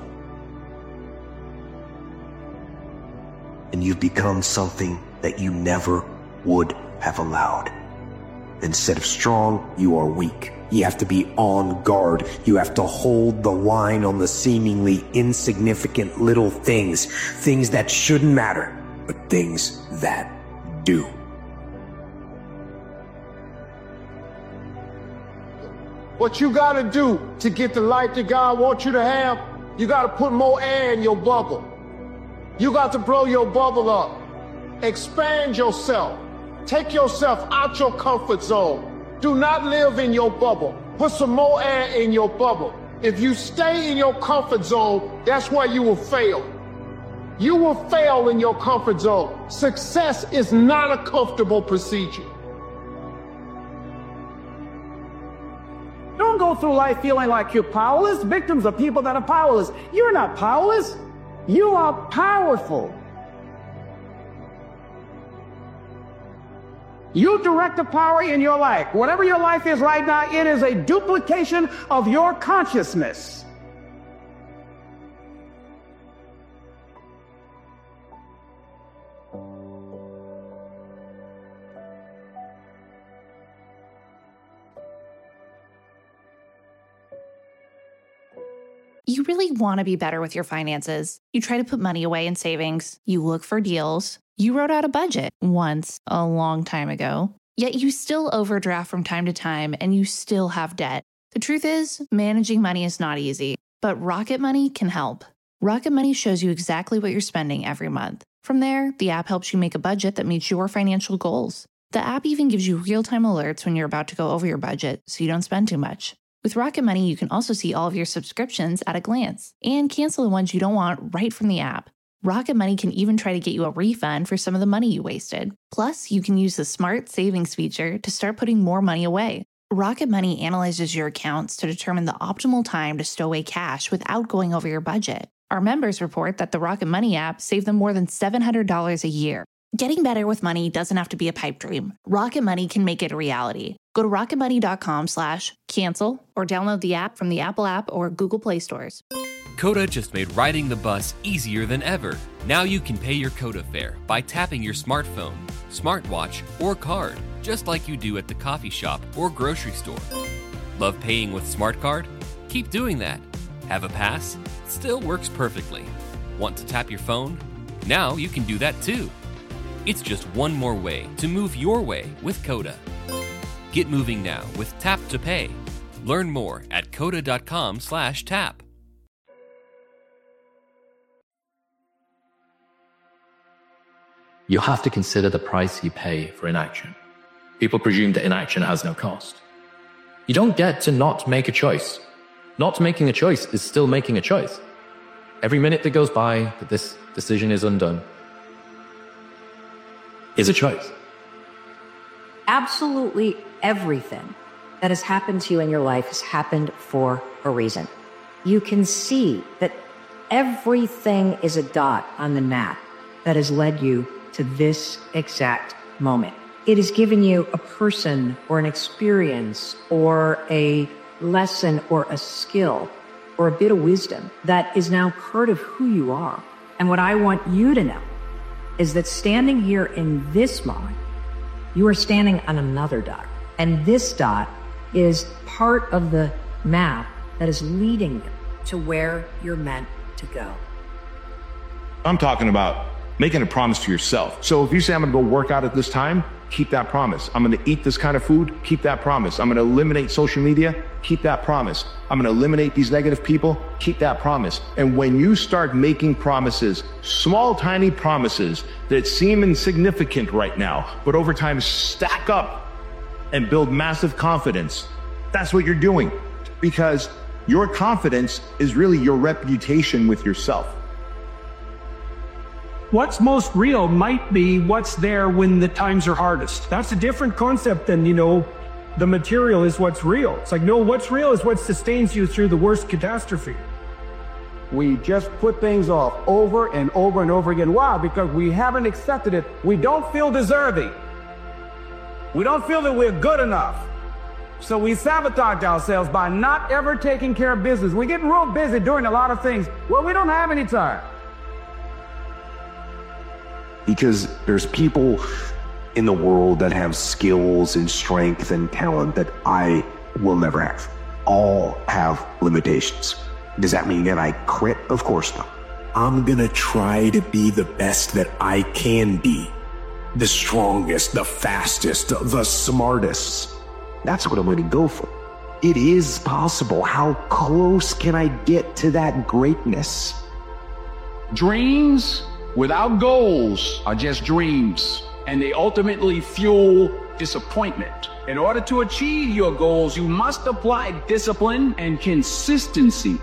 S14: and you've become something that you never would have allowed. Instead of strong, you are weak. You have to be on guard. You have to hold the line on the seemingly insignificant little things. Things that shouldn't matter, but things that do.
S5: What you gotta do to get the life that God wants you to have, you gotta put more air in your bubble. You got to blow your bubble up. Expand yourself. Take yourself out your comfort zone. Do not live in your bubble. Put some more air in your bubble. If you stay in your comfort zone, that's where you will fail. You will fail in your comfort zone. Success is not a comfortable procedure.
S16: Don't go through life feeling like you're powerless. Victims are people that are powerless. You're not powerless. You are powerful. You direct the power in your life. Whatever your life is right now, it is a duplication of your consciousness.
S1: You really want to be better with your finances. You try to put money away in savings. You look for deals. You wrote out a budget once a long time ago, yet you still overdraft from time to time and you still have debt. The truth is, managing money is not easy, but Rocket Money can help. Rocket Money shows you exactly what you're spending every month. From there, the app helps you make a budget that meets your financial goals. The app even gives you real-time alerts when you're about to go over your budget so you don't spend too much. With Rocket Money, you can also see all of your subscriptions at a glance and cancel the ones you don't want right from the app. Rocket Money can even try to get you a refund for some of the money you wasted. Plus, you can use the Smart Savings feature to start putting more money away. Rocket Money analyzes your accounts to determine the optimal time to stow away cash without going over your budget. Our members report that the Rocket Money app saved them more than seven hundred dollars a year. Getting better with money doesn't have to be a pipe dream. Rocket Money can make it a reality. Go to rocketmoney.com slash cancel or download the app from the Apple app or Google Play stores.
S2: Coda just made riding the bus easier than ever. Now you can pay your Coda fare by tapping your smartphone, smartwatch, or card, just like you do at the coffee shop or grocery store. Love paying with Smart Card? Keep doing that. Have a pass? Still works perfectly. Want to tap your phone? Now you can do that too. It's just one more way to move your way with Coda. Get moving now with Tap to Pay. Learn more at coda.com slash tap.
S21: You have to consider the price you pay for inaction. People presume that inaction has no cost. You don't get to not make a choice. Not making a choice is still making a choice. Every minute that goes by that this decision is undone is a choice.
S17: Absolutely everything that has happened to you in your life has happened for a reason. You can see that everything is a dot on the map that has led you to this exact moment. It has given you a person or an experience or a lesson or a skill or a bit of wisdom that is now part of who you are. And what I want you to know is that standing here in this moment, you are standing on another dot. And this dot is part of the map that is leading you to where you're meant to go.
S12: I'm talking about making a promise to yourself. So if you say, I'm gonna go work out at this time, keep that promise. I'm gonna eat this kind of food, keep that promise. I'm gonna eliminate social media, keep that promise. I'm gonna eliminate these negative people, keep that promise. And when you start making promises, small, tiny promises that seem insignificant right now, but over time stack up and build massive confidence, that's what you're doing. Because your confidence is really your reputation with yourself.
S13: What's most real might be what's there when the times are hardest. That's a different concept than, you know, the material is what's real. It's like, no, what's real is what sustains you through the worst catastrophe.
S16: We just put things off over and over and over again. Why? Because we haven't accepted it. We don't feel deserving. We don't feel that we're good enough. So we sabotage ourselves by not ever taking care of business. We're getting real busy doing a lot of things. Well, we don't have any time.
S14: Because there's people in the world that have skills and strength and talent that I will never have. All have limitations. Does that mean that I quit? Of course not. I'm gonna try to be the best that I can be. The strongest, the fastest, the smartest. That's what I'm gonna go for. It is possible. How close can I get to that greatness?
S18: Dreams without goals are just dreams, and they ultimately fuel disappointment. In order to achieve your goals, you must apply discipline and consistency.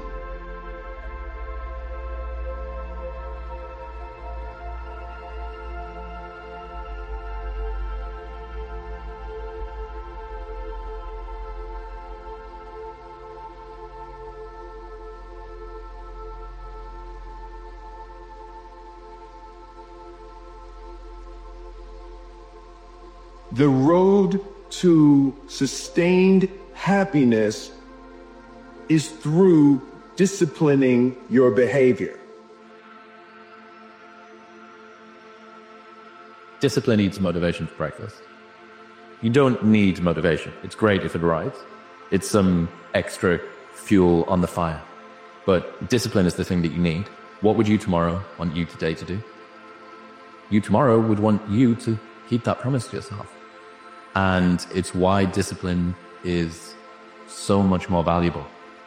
S8: The road to sustained happiness is through disciplining your behavior.
S21: Discipline needs motivation for breakfast. You don't need motivation. It's great if it arrives. It's some extra fuel on the fire. But discipline is the thing that you need. What would you tomorrow want you today to do? You tomorrow would want you to keep that promise to yourself. And it's why discipline is so much more valuable.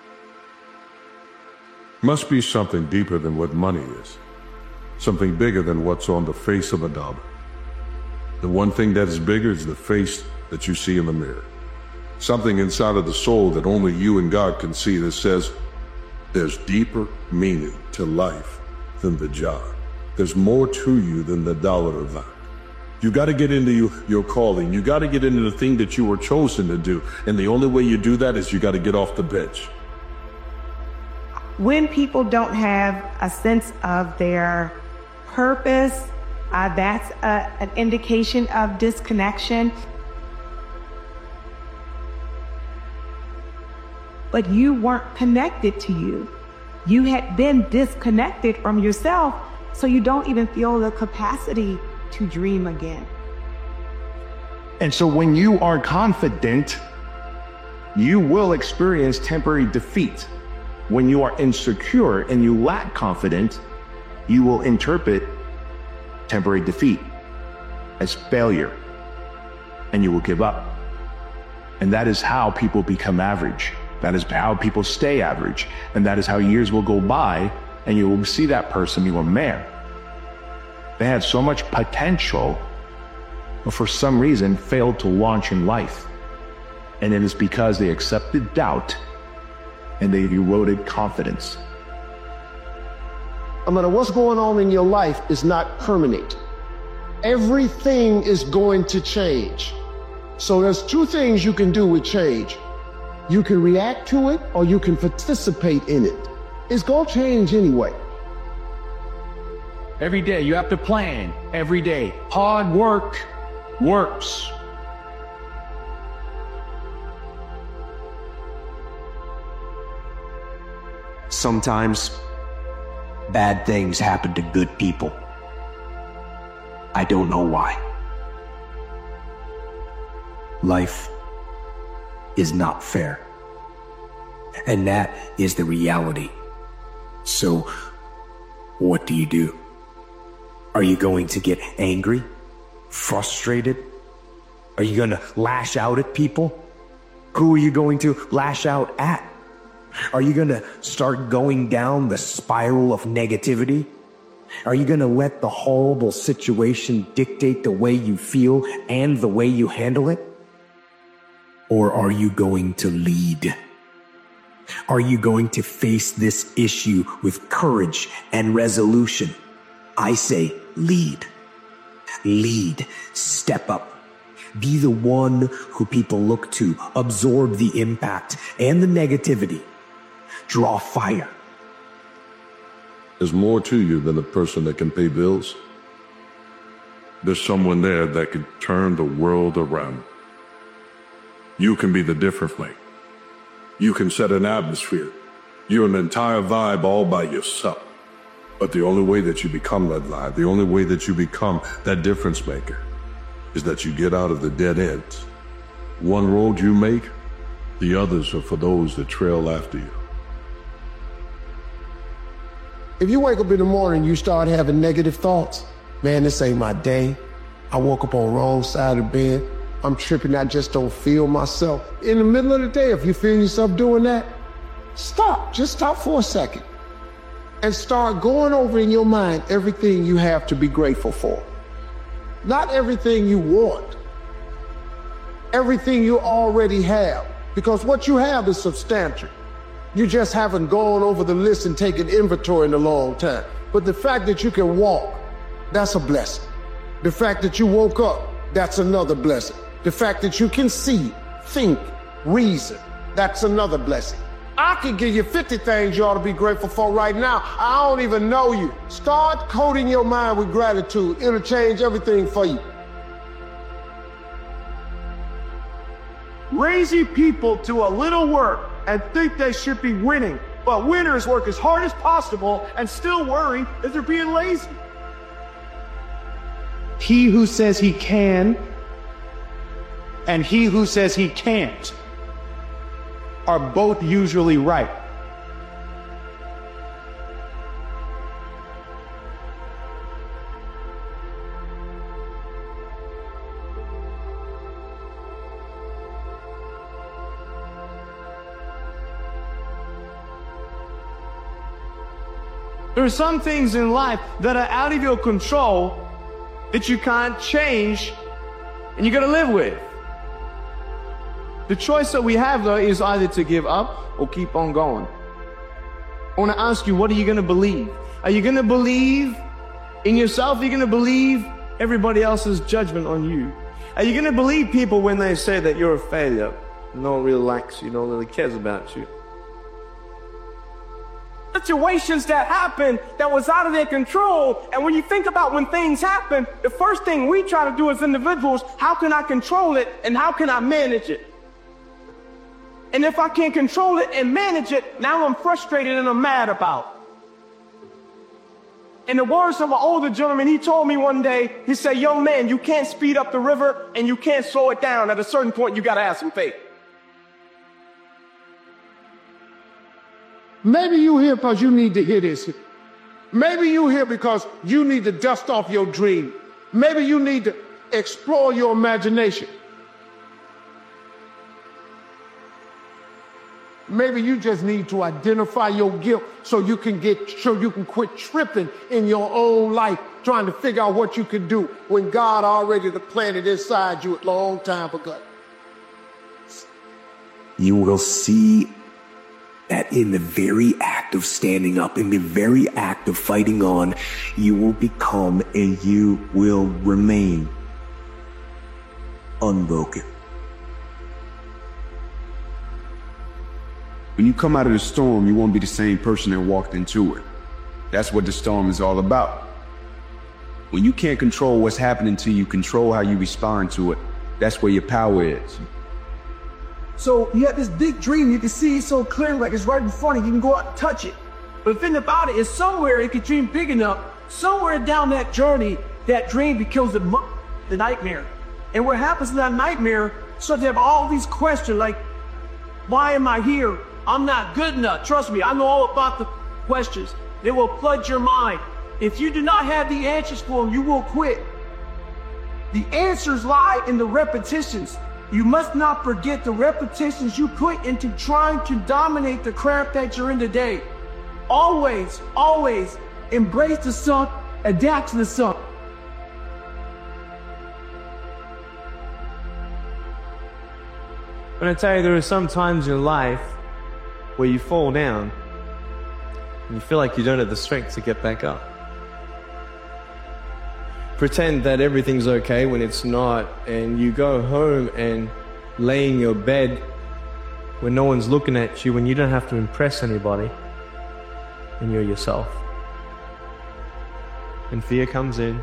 S4: Must be something deeper than what money is. Something bigger than what's on the face of a dollar. The one thing that is bigger is the face that you see in the mirror. Something inside of the soul that only you and God can see that says, there's deeper meaning to life than the job. There's more to you than the dollar amount. You got to get into you, your calling. You got to get into the thing that you were chosen to do. And the only way you do that is you got to get off the bench.
S19: When people don't have a sense of their purpose, uh, that's a, an indication of disconnection. But you weren't connected to you. You had been disconnected from yourself, so you don't even feel the capacity to dream again.
S12: And so when you are confident, you will experience temporary defeat. When you are insecure and you lack confidence, you will interpret temporary defeat as failure, and you will give up. And that is how people become average. That is how people stay average. And that is how years will go by, and you will see that person, you are man. They had so much potential, but for some reason failed to launch in life. And it is because they accepted doubt and they eroded confidence.
S8: No matter what's going on in your life is not permanent. Everything is going to change. So there's two things you can do with change. You can react to it or you can participate in it. It's going to change anyway.
S18: Every day you have to plan. Every day. Hard work works.
S14: Sometimes bad things happen to good people. I don't know why. Life is not fair. And that is the reality. So, what do you do? Are you going to get angry? Frustrated? Are you going to lash out at people? Who are you going to lash out at? Are you going to start going down the spiral of negativity? Are you going to let the horrible situation dictate the way you feel and the way you handle it? Or are you going to lead? Are you going to face this issue with courage and resolution? I say lead. Lead. Step up. Be the one who people look to. Absorb the impact and the negativity. Draw fire.
S3: There's more to you than a person that can pay bills. There's someone there that can turn the world around. You can be the difference maker. You can set an atmosphere. You're an entire vibe all by yourself. But the only way that you become that vibe, the only way that you become that difference maker, is that you get out of the dead ends. One road you make, the others are for those that trail after you.
S5: If you wake up in the morning, you start having negative thoughts. Man, this ain't my day. I woke up on the wrong side of the bed. I'm tripping, I just don't feel myself. In the middle of the day, if you feel yourself doing that, stop. Just stop for a second. And start going over in your mind everything you have to be grateful for. Not everything you want. Everything you already have. Because what you have is substantial. You just haven't gone over the list and taken inventory in a long time. But the fact that you can walk, that's a blessing. The fact that you woke up, that's another blessing. The fact that you can see, think, reason, that's another blessing. I can give you fifty things you ought to be grateful for right now. I don't even know you. Start coating your mind with gratitude. It'll change everything for you.
S16: Lazy people do a little work and think they should be winning, but winners work as hard as possible and still worry that they're being lazy. He who says he can and he who says he can't are both usually right. There are some things in life that are out of your control that you can't change and you gotta live with. The choice that we have, though, is either to give up or keep on going. I want to ask you, what are you going to believe? Are you going to believe in yourself? Are you going to believe everybody else's judgment on you? Are you going to believe people when they say that you're a failure? No one really likes you, no one really cares about you. Situations that happen that was out of their control. And when you think about when things happen, the first thing we try to do as individuals, how can I control it and how can I manage it? And if I can't control it and manage it, now I'm frustrated and I'm mad about it. In the words of an older gentleman, he told me one day, he said, young man, you can't speed up the river and you can't slow it down. At a certain point, you got to have some faith.
S5: Maybe you here because you need to hear this. Maybe you here because you need to dust off your dream. Maybe you need to explore your imagination. Maybe you just need to identify your guilt so you can get, so you can quit tripping in your own life, trying to figure out what you can do when God already planted inside you a long time ago.
S14: You will see that in the very act of standing up, in the very act of fighting on, you will become and you will remain unbroken.
S12: When you come out of the storm, you won't be the same person that walked into it. That's what the storm is all about. When you can't control what's happening to you, control how you respond to it. That's where your power is.
S16: So you have this big dream, you can see it so clearly, like it's right in front of you, you can go out and touch it. But the thing about it is somewhere, if you dream big enough, somewhere down that journey,
S20: that dream becomes the, mo- the nightmare. And what happens in that nightmare, so they have all these questions like, why am I here? I'm not good enough. Trust me, I know all about the questions. They will flood your mind. If you do not have the answers for them, you will quit. The answers lie in the repetitions. You must not forget the repetitions you put into trying to dominate the craft that you're in today. Always, always embrace the suck, adapt to the suck.
S22: When I tell you there are some times in life where you fall down and you feel like you don't have the strength to get back up. Pretend that everything's okay when it's not, and you go home and lay in your bed when no one's looking at you, when you don't have to impress anybody, and you're yourself. And fear comes in.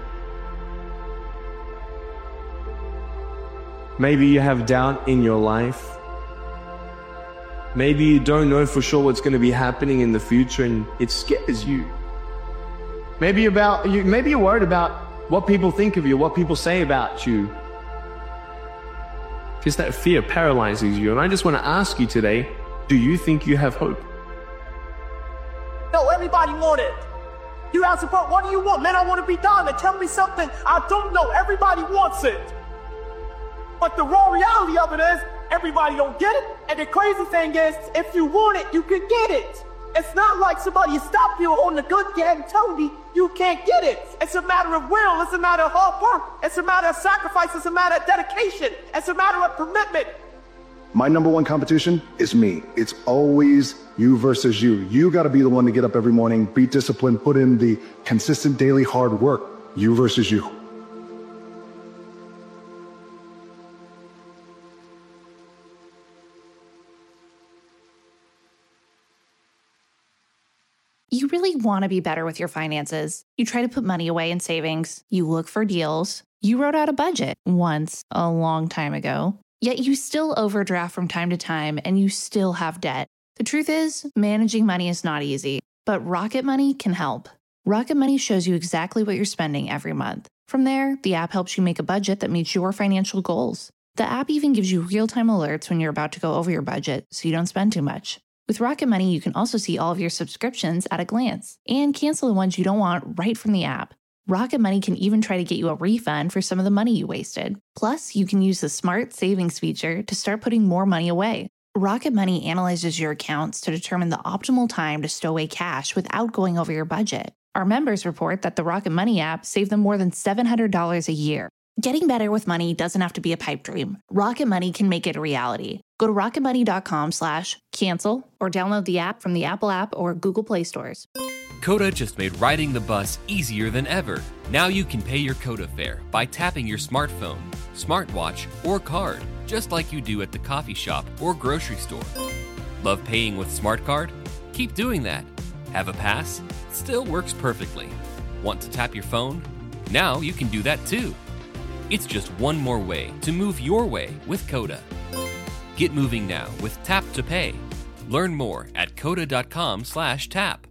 S22: Maybe you have doubt in your life. Maybe you don't know for sure what's going to be happening in the future and it scares you. Maybe you're, about, you, maybe you're worried about what people think of you, what people say about you. Because that fear paralyzes you. And I just want to ask you today, do you think you have hope?
S20: No, everybody want it. You ask about, what do you want? Man, I want to be dominant. Tell me something I don't know. Everybody wants it. But the raw reality of it is, everybody don't get it. And the crazy thing is, if you want it, you can get it. It's not like somebody stopped you on the good game and told you you can't get it. It's a matter of will. It's a matter of hard work. It's a matter of sacrifice. It's a matter of dedication. It's a matter of commitment.
S12: My number one competition is me. It's always you versus you. You got to be the one to get up every morning, be disciplined, put in the consistent daily hard work. You versus you.
S1: You really want to be better with your finances. You try to put money away in savings. You look for deals. You wrote out a budget once a long time ago. Yet you still overdraft from time to time and you still have debt. The truth is, managing money is not easy, but Rocket Money can help. Rocket Money shows you exactly what you're spending every month. From there, the app helps you make a budget that meets your financial goals. The app even gives you real-time alerts when you're about to go over your budget so you don't spend too much. With Rocket Money, you can also see all of your subscriptions at a glance and cancel the ones you don't want right from the app. Rocket Money can even try to get you a refund for some of the money you wasted. Plus, you can use the Smart Savings feature to start putting more money away. Rocket Money analyzes your accounts to determine the optimal time to stow away cash without going over your budget. Our members report that the Rocket Money app saved them more than seven hundred dollars a year. Getting better with money doesn't have to be a pipe dream. Rocket Money can make it a reality. Go to rocketmoney.com slash cancel or download the app from the Apple app or Google Play stores.
S2: Coda just made riding the bus easier than ever. Now you can pay your Coda fare by tapping your smartphone, smartwatch, or card, just like you do at the coffee shop or grocery store. Love paying with Smart Card? Keep doing that. Have a pass? Still works perfectly. Want to tap your phone? Now you can do that too. It's just one more way to move your way with Coda. Get moving now with Tap to Pay. Learn more at coda.com slash tap.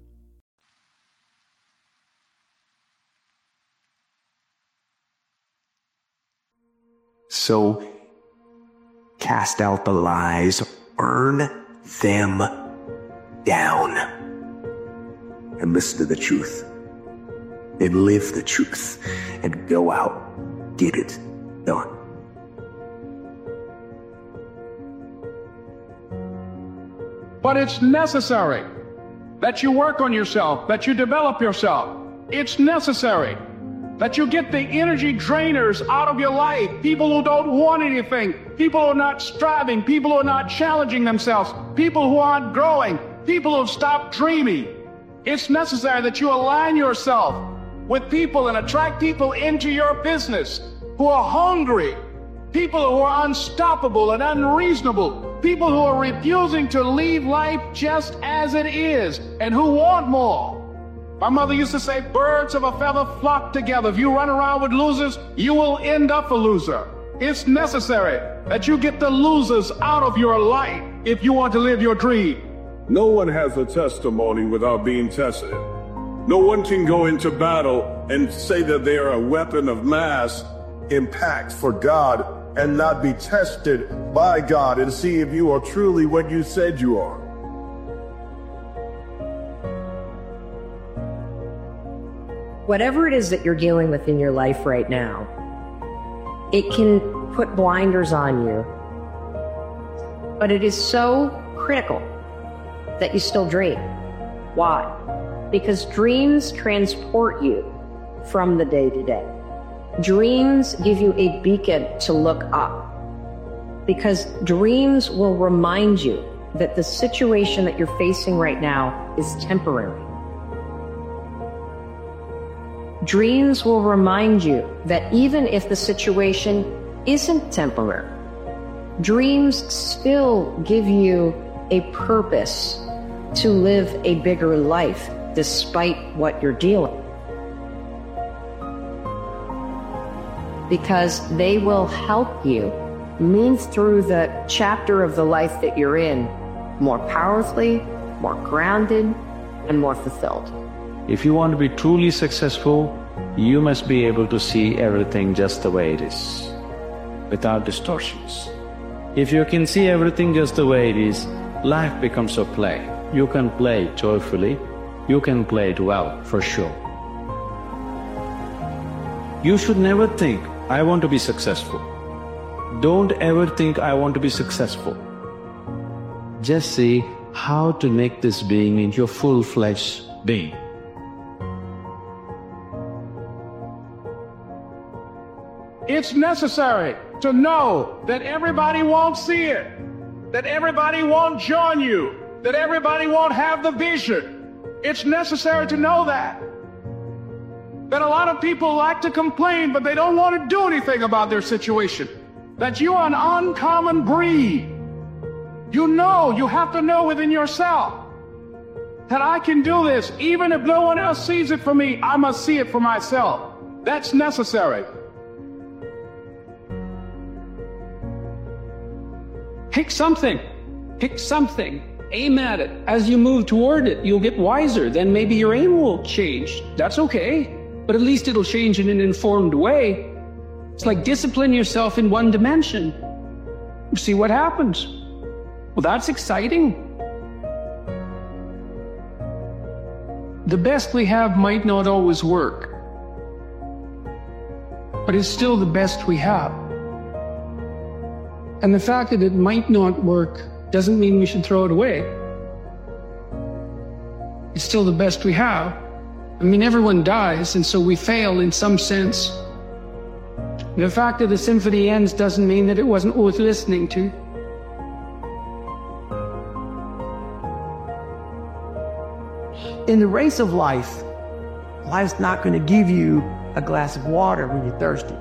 S14: So, cast out the lies, burn them down, and listen to the truth, and live the truth, and go out. Get it done.
S18: But it's necessary that you work on yourself, that you develop yourself. It's necessary that you get the energy drainers out of your life. People who don't want anything, people who are not striving, people who are not challenging themselves, people who aren't growing, people who have stopped dreaming. It's necessary that you align yourself with people and attract people into your business who are hungry, people who are unstoppable and unreasonable, people who are refusing to leave life just as it is and who want more. My mother used to say, birds of a feather flock together. If you run around with losers, you will end up a loser. It's necessary that you get the losers out of your life if you want to live your dream.
S3: No one has a testimony without being tested. No one can go into battle and say that they are a weapon of mass
S12: impact for God and not be tested by God and see if you are truly what you said you are.
S17: Whatever it is that you're dealing with in your life right now, it can put blinders on you. But it is so critical that you still dream. Why? Because dreams transport you from the day to day. Dreams give you a beacon to look up. Because dreams will remind you that the situation that you're facing right now is temporary. Dreams will remind you that even if the situation isn't temporary, dreams still give you a purpose to live a bigger life despite what you're dealing. Because they will help you move through the chapter of the life that you're in more powerfully, more grounded, and more fulfilled.
S9: If you want to be truly successful, you must be able to see everything just the way it is, without distortions. If you can see everything just the way it is, life becomes a play. You can play joyfully, you can play it well, for sure. You should never think, I want to be successful. Don't ever think, I want to be successful. Just see how to make this being into your full-fledged being.
S16: It's necessary to know that everybody won't see it, that everybody won't join you, that everybody won't have the vision. It's necessary to know that. That a lot of people like to complain, but they don't want to do anything about their situation. That you are an uncommon breed. You know, you have to know within yourself that I can do this. Even if no one else sees it for me, I must see it for myself. That's necessary. Pick something. Pick something. Aim at it. As you move toward it, you'll get wiser. Then maybe your aim will change. That's okay. But at least it'll change in an informed way. It's like discipline yourself in one dimension. See what happens. Well, that's exciting. The best we have might not always work, but it's still the best we have. And the fact that it might not work doesn't mean we should throw it away. It's still the best we have. I mean, everyone dies, and so we fail in some sense. The fact that the symphony ends doesn't mean that it wasn't worth listening to.
S6: In the race of life, life's not going to give you a glass of water when you're thirsty.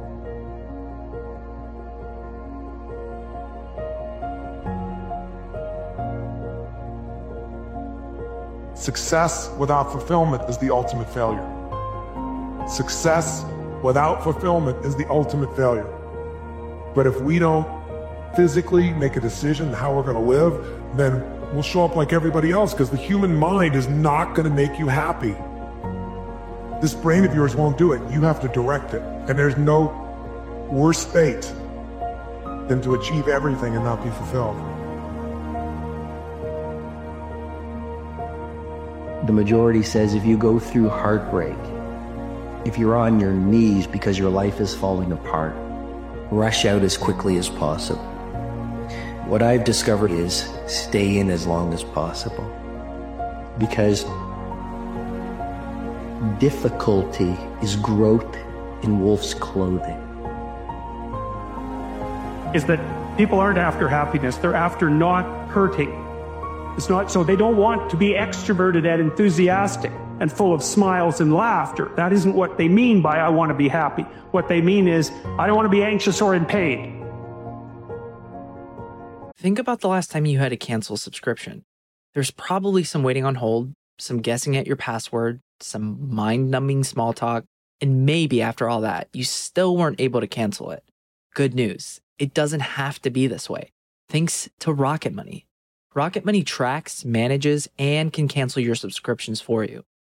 S15: Success without fulfillment is the ultimate failure. Success without fulfillment is the ultimate failure. But if we don't physically make a decision how we're going to live, then we'll show up like everybody else, because the human mind is not going to make you happy. This brain of yours won't do it. You have to direct it. And there's no worse fate than to achieve everything and not be fulfilled.
S10: The majority says if you go through heartbreak, if you're on your knees because your life is falling apart, rush out as quickly as possible. What I've discovered is stay in as long as possible, because difficulty is growth in wolf's clothing.
S13: Is that people aren't after happiness, they're after not hurting. It's not, so they don't want to be extroverted and enthusiastic and full of smiles and laughter. That isn't what they mean by I want to be happy. What they mean is I don't want to be anxious or in pain.
S7: Think about the last time you had to cancel a subscription. There's probably some waiting on hold, some guessing at your password, some mind-numbing small talk, and maybe after all that, you still weren't able to cancel it. Good news, it doesn't have to be this way. Thanks to Rocket Money. Rocket Money tracks, manages, and can cancel your subscriptions for you.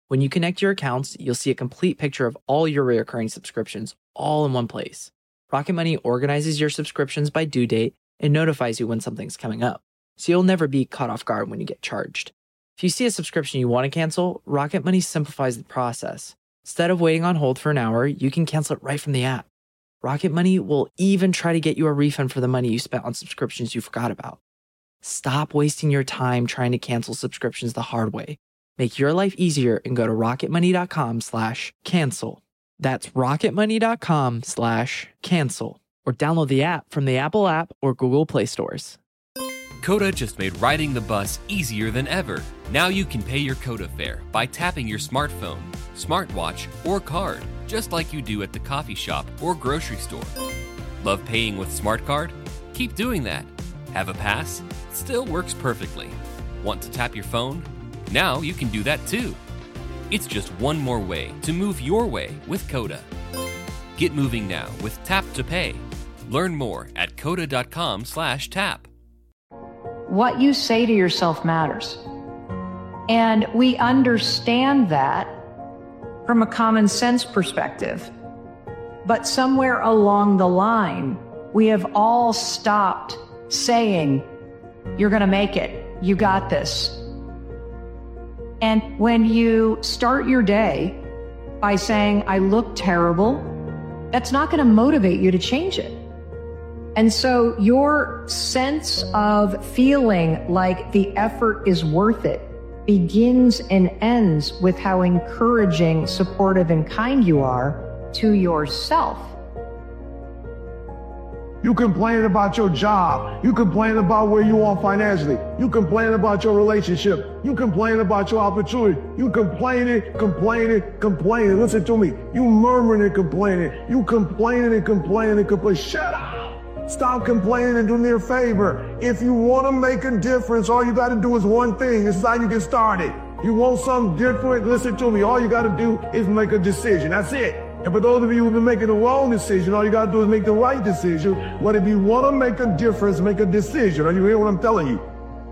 S7: When you connect your accounts, you'll see a complete picture of all your recurring subscriptions all in one place. Rocket Money organizes your subscriptions by due date and notifies you when something's coming up, so you'll never be caught off guard when you get charged. If you see a subscription you want to cancel, Rocket Money simplifies the process. Instead of waiting on hold for an hour, you can cancel it right from the app. Rocket Money will even try to get you a refund for the money you spent on subscriptions you forgot about. Stop wasting your time trying to cancel subscriptions the hard way. Make your life easier and go to rocketmoney.com slash cancel. That's rocketmoney.com slash cancel. Or download the app from the Apple app or Google Play stores.
S2: Coda just made riding the bus easier than ever. Now you can pay your Coda fare by tapping your smartphone, smartwatch, or card, just like you do at the coffee shop or grocery store. Love paying with SmartCard? Keep doing that. Have a pass? Still works perfectly. Want to tap your phone? Now you can do that too. It's just one more way to move your way with Coda. Get moving now with Tap to Pay. Learn more at coda.com slash tap.
S17: What you say to yourself matters. And we understand that from a common sense perspective. But somewhere along the line, we have all stopped saying, you're going to make it. You got this. And when you start your day by saying, I look terrible, that's not going to motivate you to change it. And so your sense of feeling like the effort is worth it begins and ends with how encouraging, supportive, and kind you are to yourself.
S5: You complain about your job. You complain about where you are financially. You complain about your relationship. You complain about your opportunity. You complaining, complaining, complaining. Listen to me. You murmuring and complaining. You complaining and complaining and complaining. Shut up. Stop complaining and do me a favor. If you want to make a difference, all you got to do is one thing. This is how you get started. You want something different? Listen to me. All you got to do is make a decision. That's it. And for those of you who've been making the wrong decision, all you got to do is make the right decision. But if you want to make a difference, make a decision. Are you hearing what I'm telling you?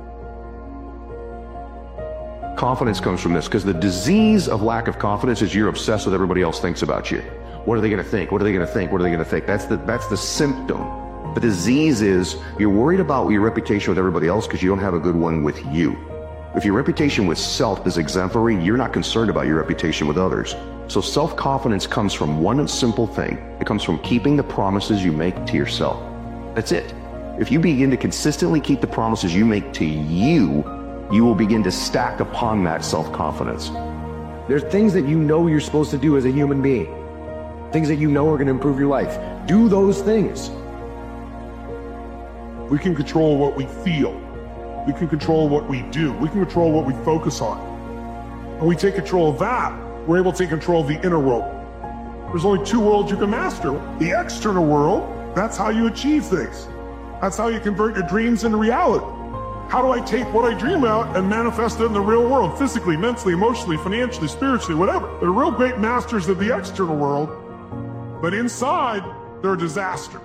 S11: Confidence comes from this, because the disease of lack of confidence is you're obsessed with everybody else thinks about you. What are they going to think? What are they going to think? What are they going to think? That's the, that's the symptom. The disease is you're worried about your reputation with everybody else because you don't have a good one with you. If your reputation with self is exemplary, you're not concerned about your reputation with others. So self-confidence comes from one simple thing. It comes from keeping the promises you make to yourself. That's it. If you begin to consistently keep the promises you make to you, you will begin to stack upon that self-confidence.
S10: There's things that you know you're supposed to do as a human being. Things that you know are going to improve your life. Do those things.
S3: We can control what we feel. We can control what we do. We can control what we focus on. When we take control of that, we're able to take control of the inner world. There's only two worlds you can master. The external world, that's how you achieve things. That's how you convert your dreams into reality. How do I take what I dream about and manifest it in the real world, physically, mentally, emotionally, financially, spiritually, whatever? They're real great masters of the external world, but inside, they're a disaster.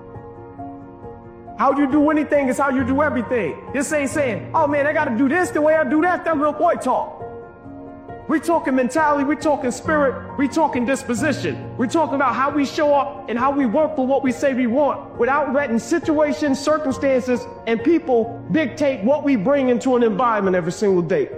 S16: How you do anything is how you do everything. This ain't saying, oh man, I gotta do this the way I do that. That little boy talk. We talking mentality, we talking spirit, we talking disposition. We're talking about how we show up and how we work for what we say we want without letting situations, circumstances, and people dictate what we bring into an environment every single day.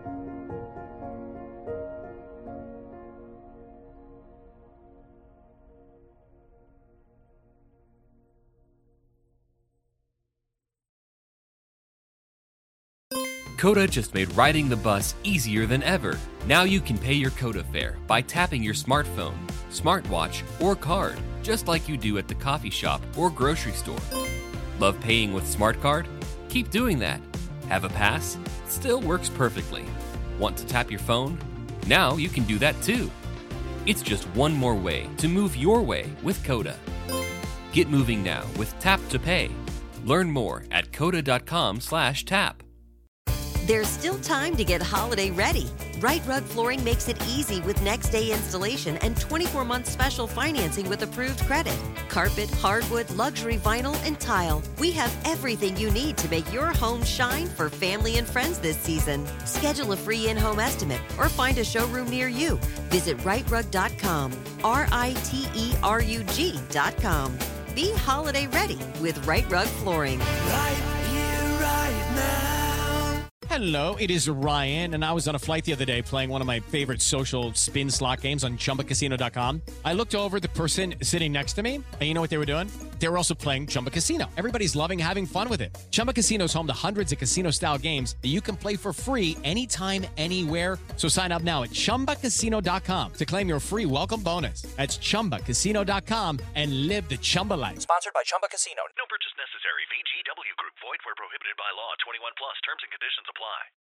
S2: Coda just made riding the bus easier than ever. Now you can pay your Coda fare by tapping your smartphone, smartwatch, or card, just like you do at the coffee shop or grocery store. Love paying with SmartCard? Keep doing that. Have a pass? Still works perfectly. Want to tap your phone? Now you can do that too. It's just one more way to move your way with Coda. Get moving now with Tap to Pay. Learn more at coda.com slash tap.
S21: There's still time to get holiday ready.
S4: Right Rug Flooring makes it easy with next day installation and twenty-four month special financing with approved credit. Carpet, hardwood, luxury vinyl, and tile. We have everything you need to make your home shine for family and friends this season. Schedule a free in-home estimate or find a showroom near you. Visit right rug dot com. R I T E R U G dot com. Be holiday ready with Right Rug Flooring.
S21: Right here, right now.
S23: Hello, it is Ryan, and I was on a flight the other day playing one of my favorite social spin slot games on chumba casino dot com. I looked over at the person sitting next to me, and you know what they were doing? They were also playing Chumba Casino. Everybody's loving having fun with it. Chumba Casino is home to hundreds of casino-style games that you can play for free anytime, anywhere. So sign up now at chumba casino dot com to claim your free welcome bonus. That's chumba casino dot com and live the Chumba life.
S24: Sponsored by Chumba Casino.
S25: No purchase necessary. V G W Group. Void where prohibited by law. twenty-one plus. Terms and conditions apply.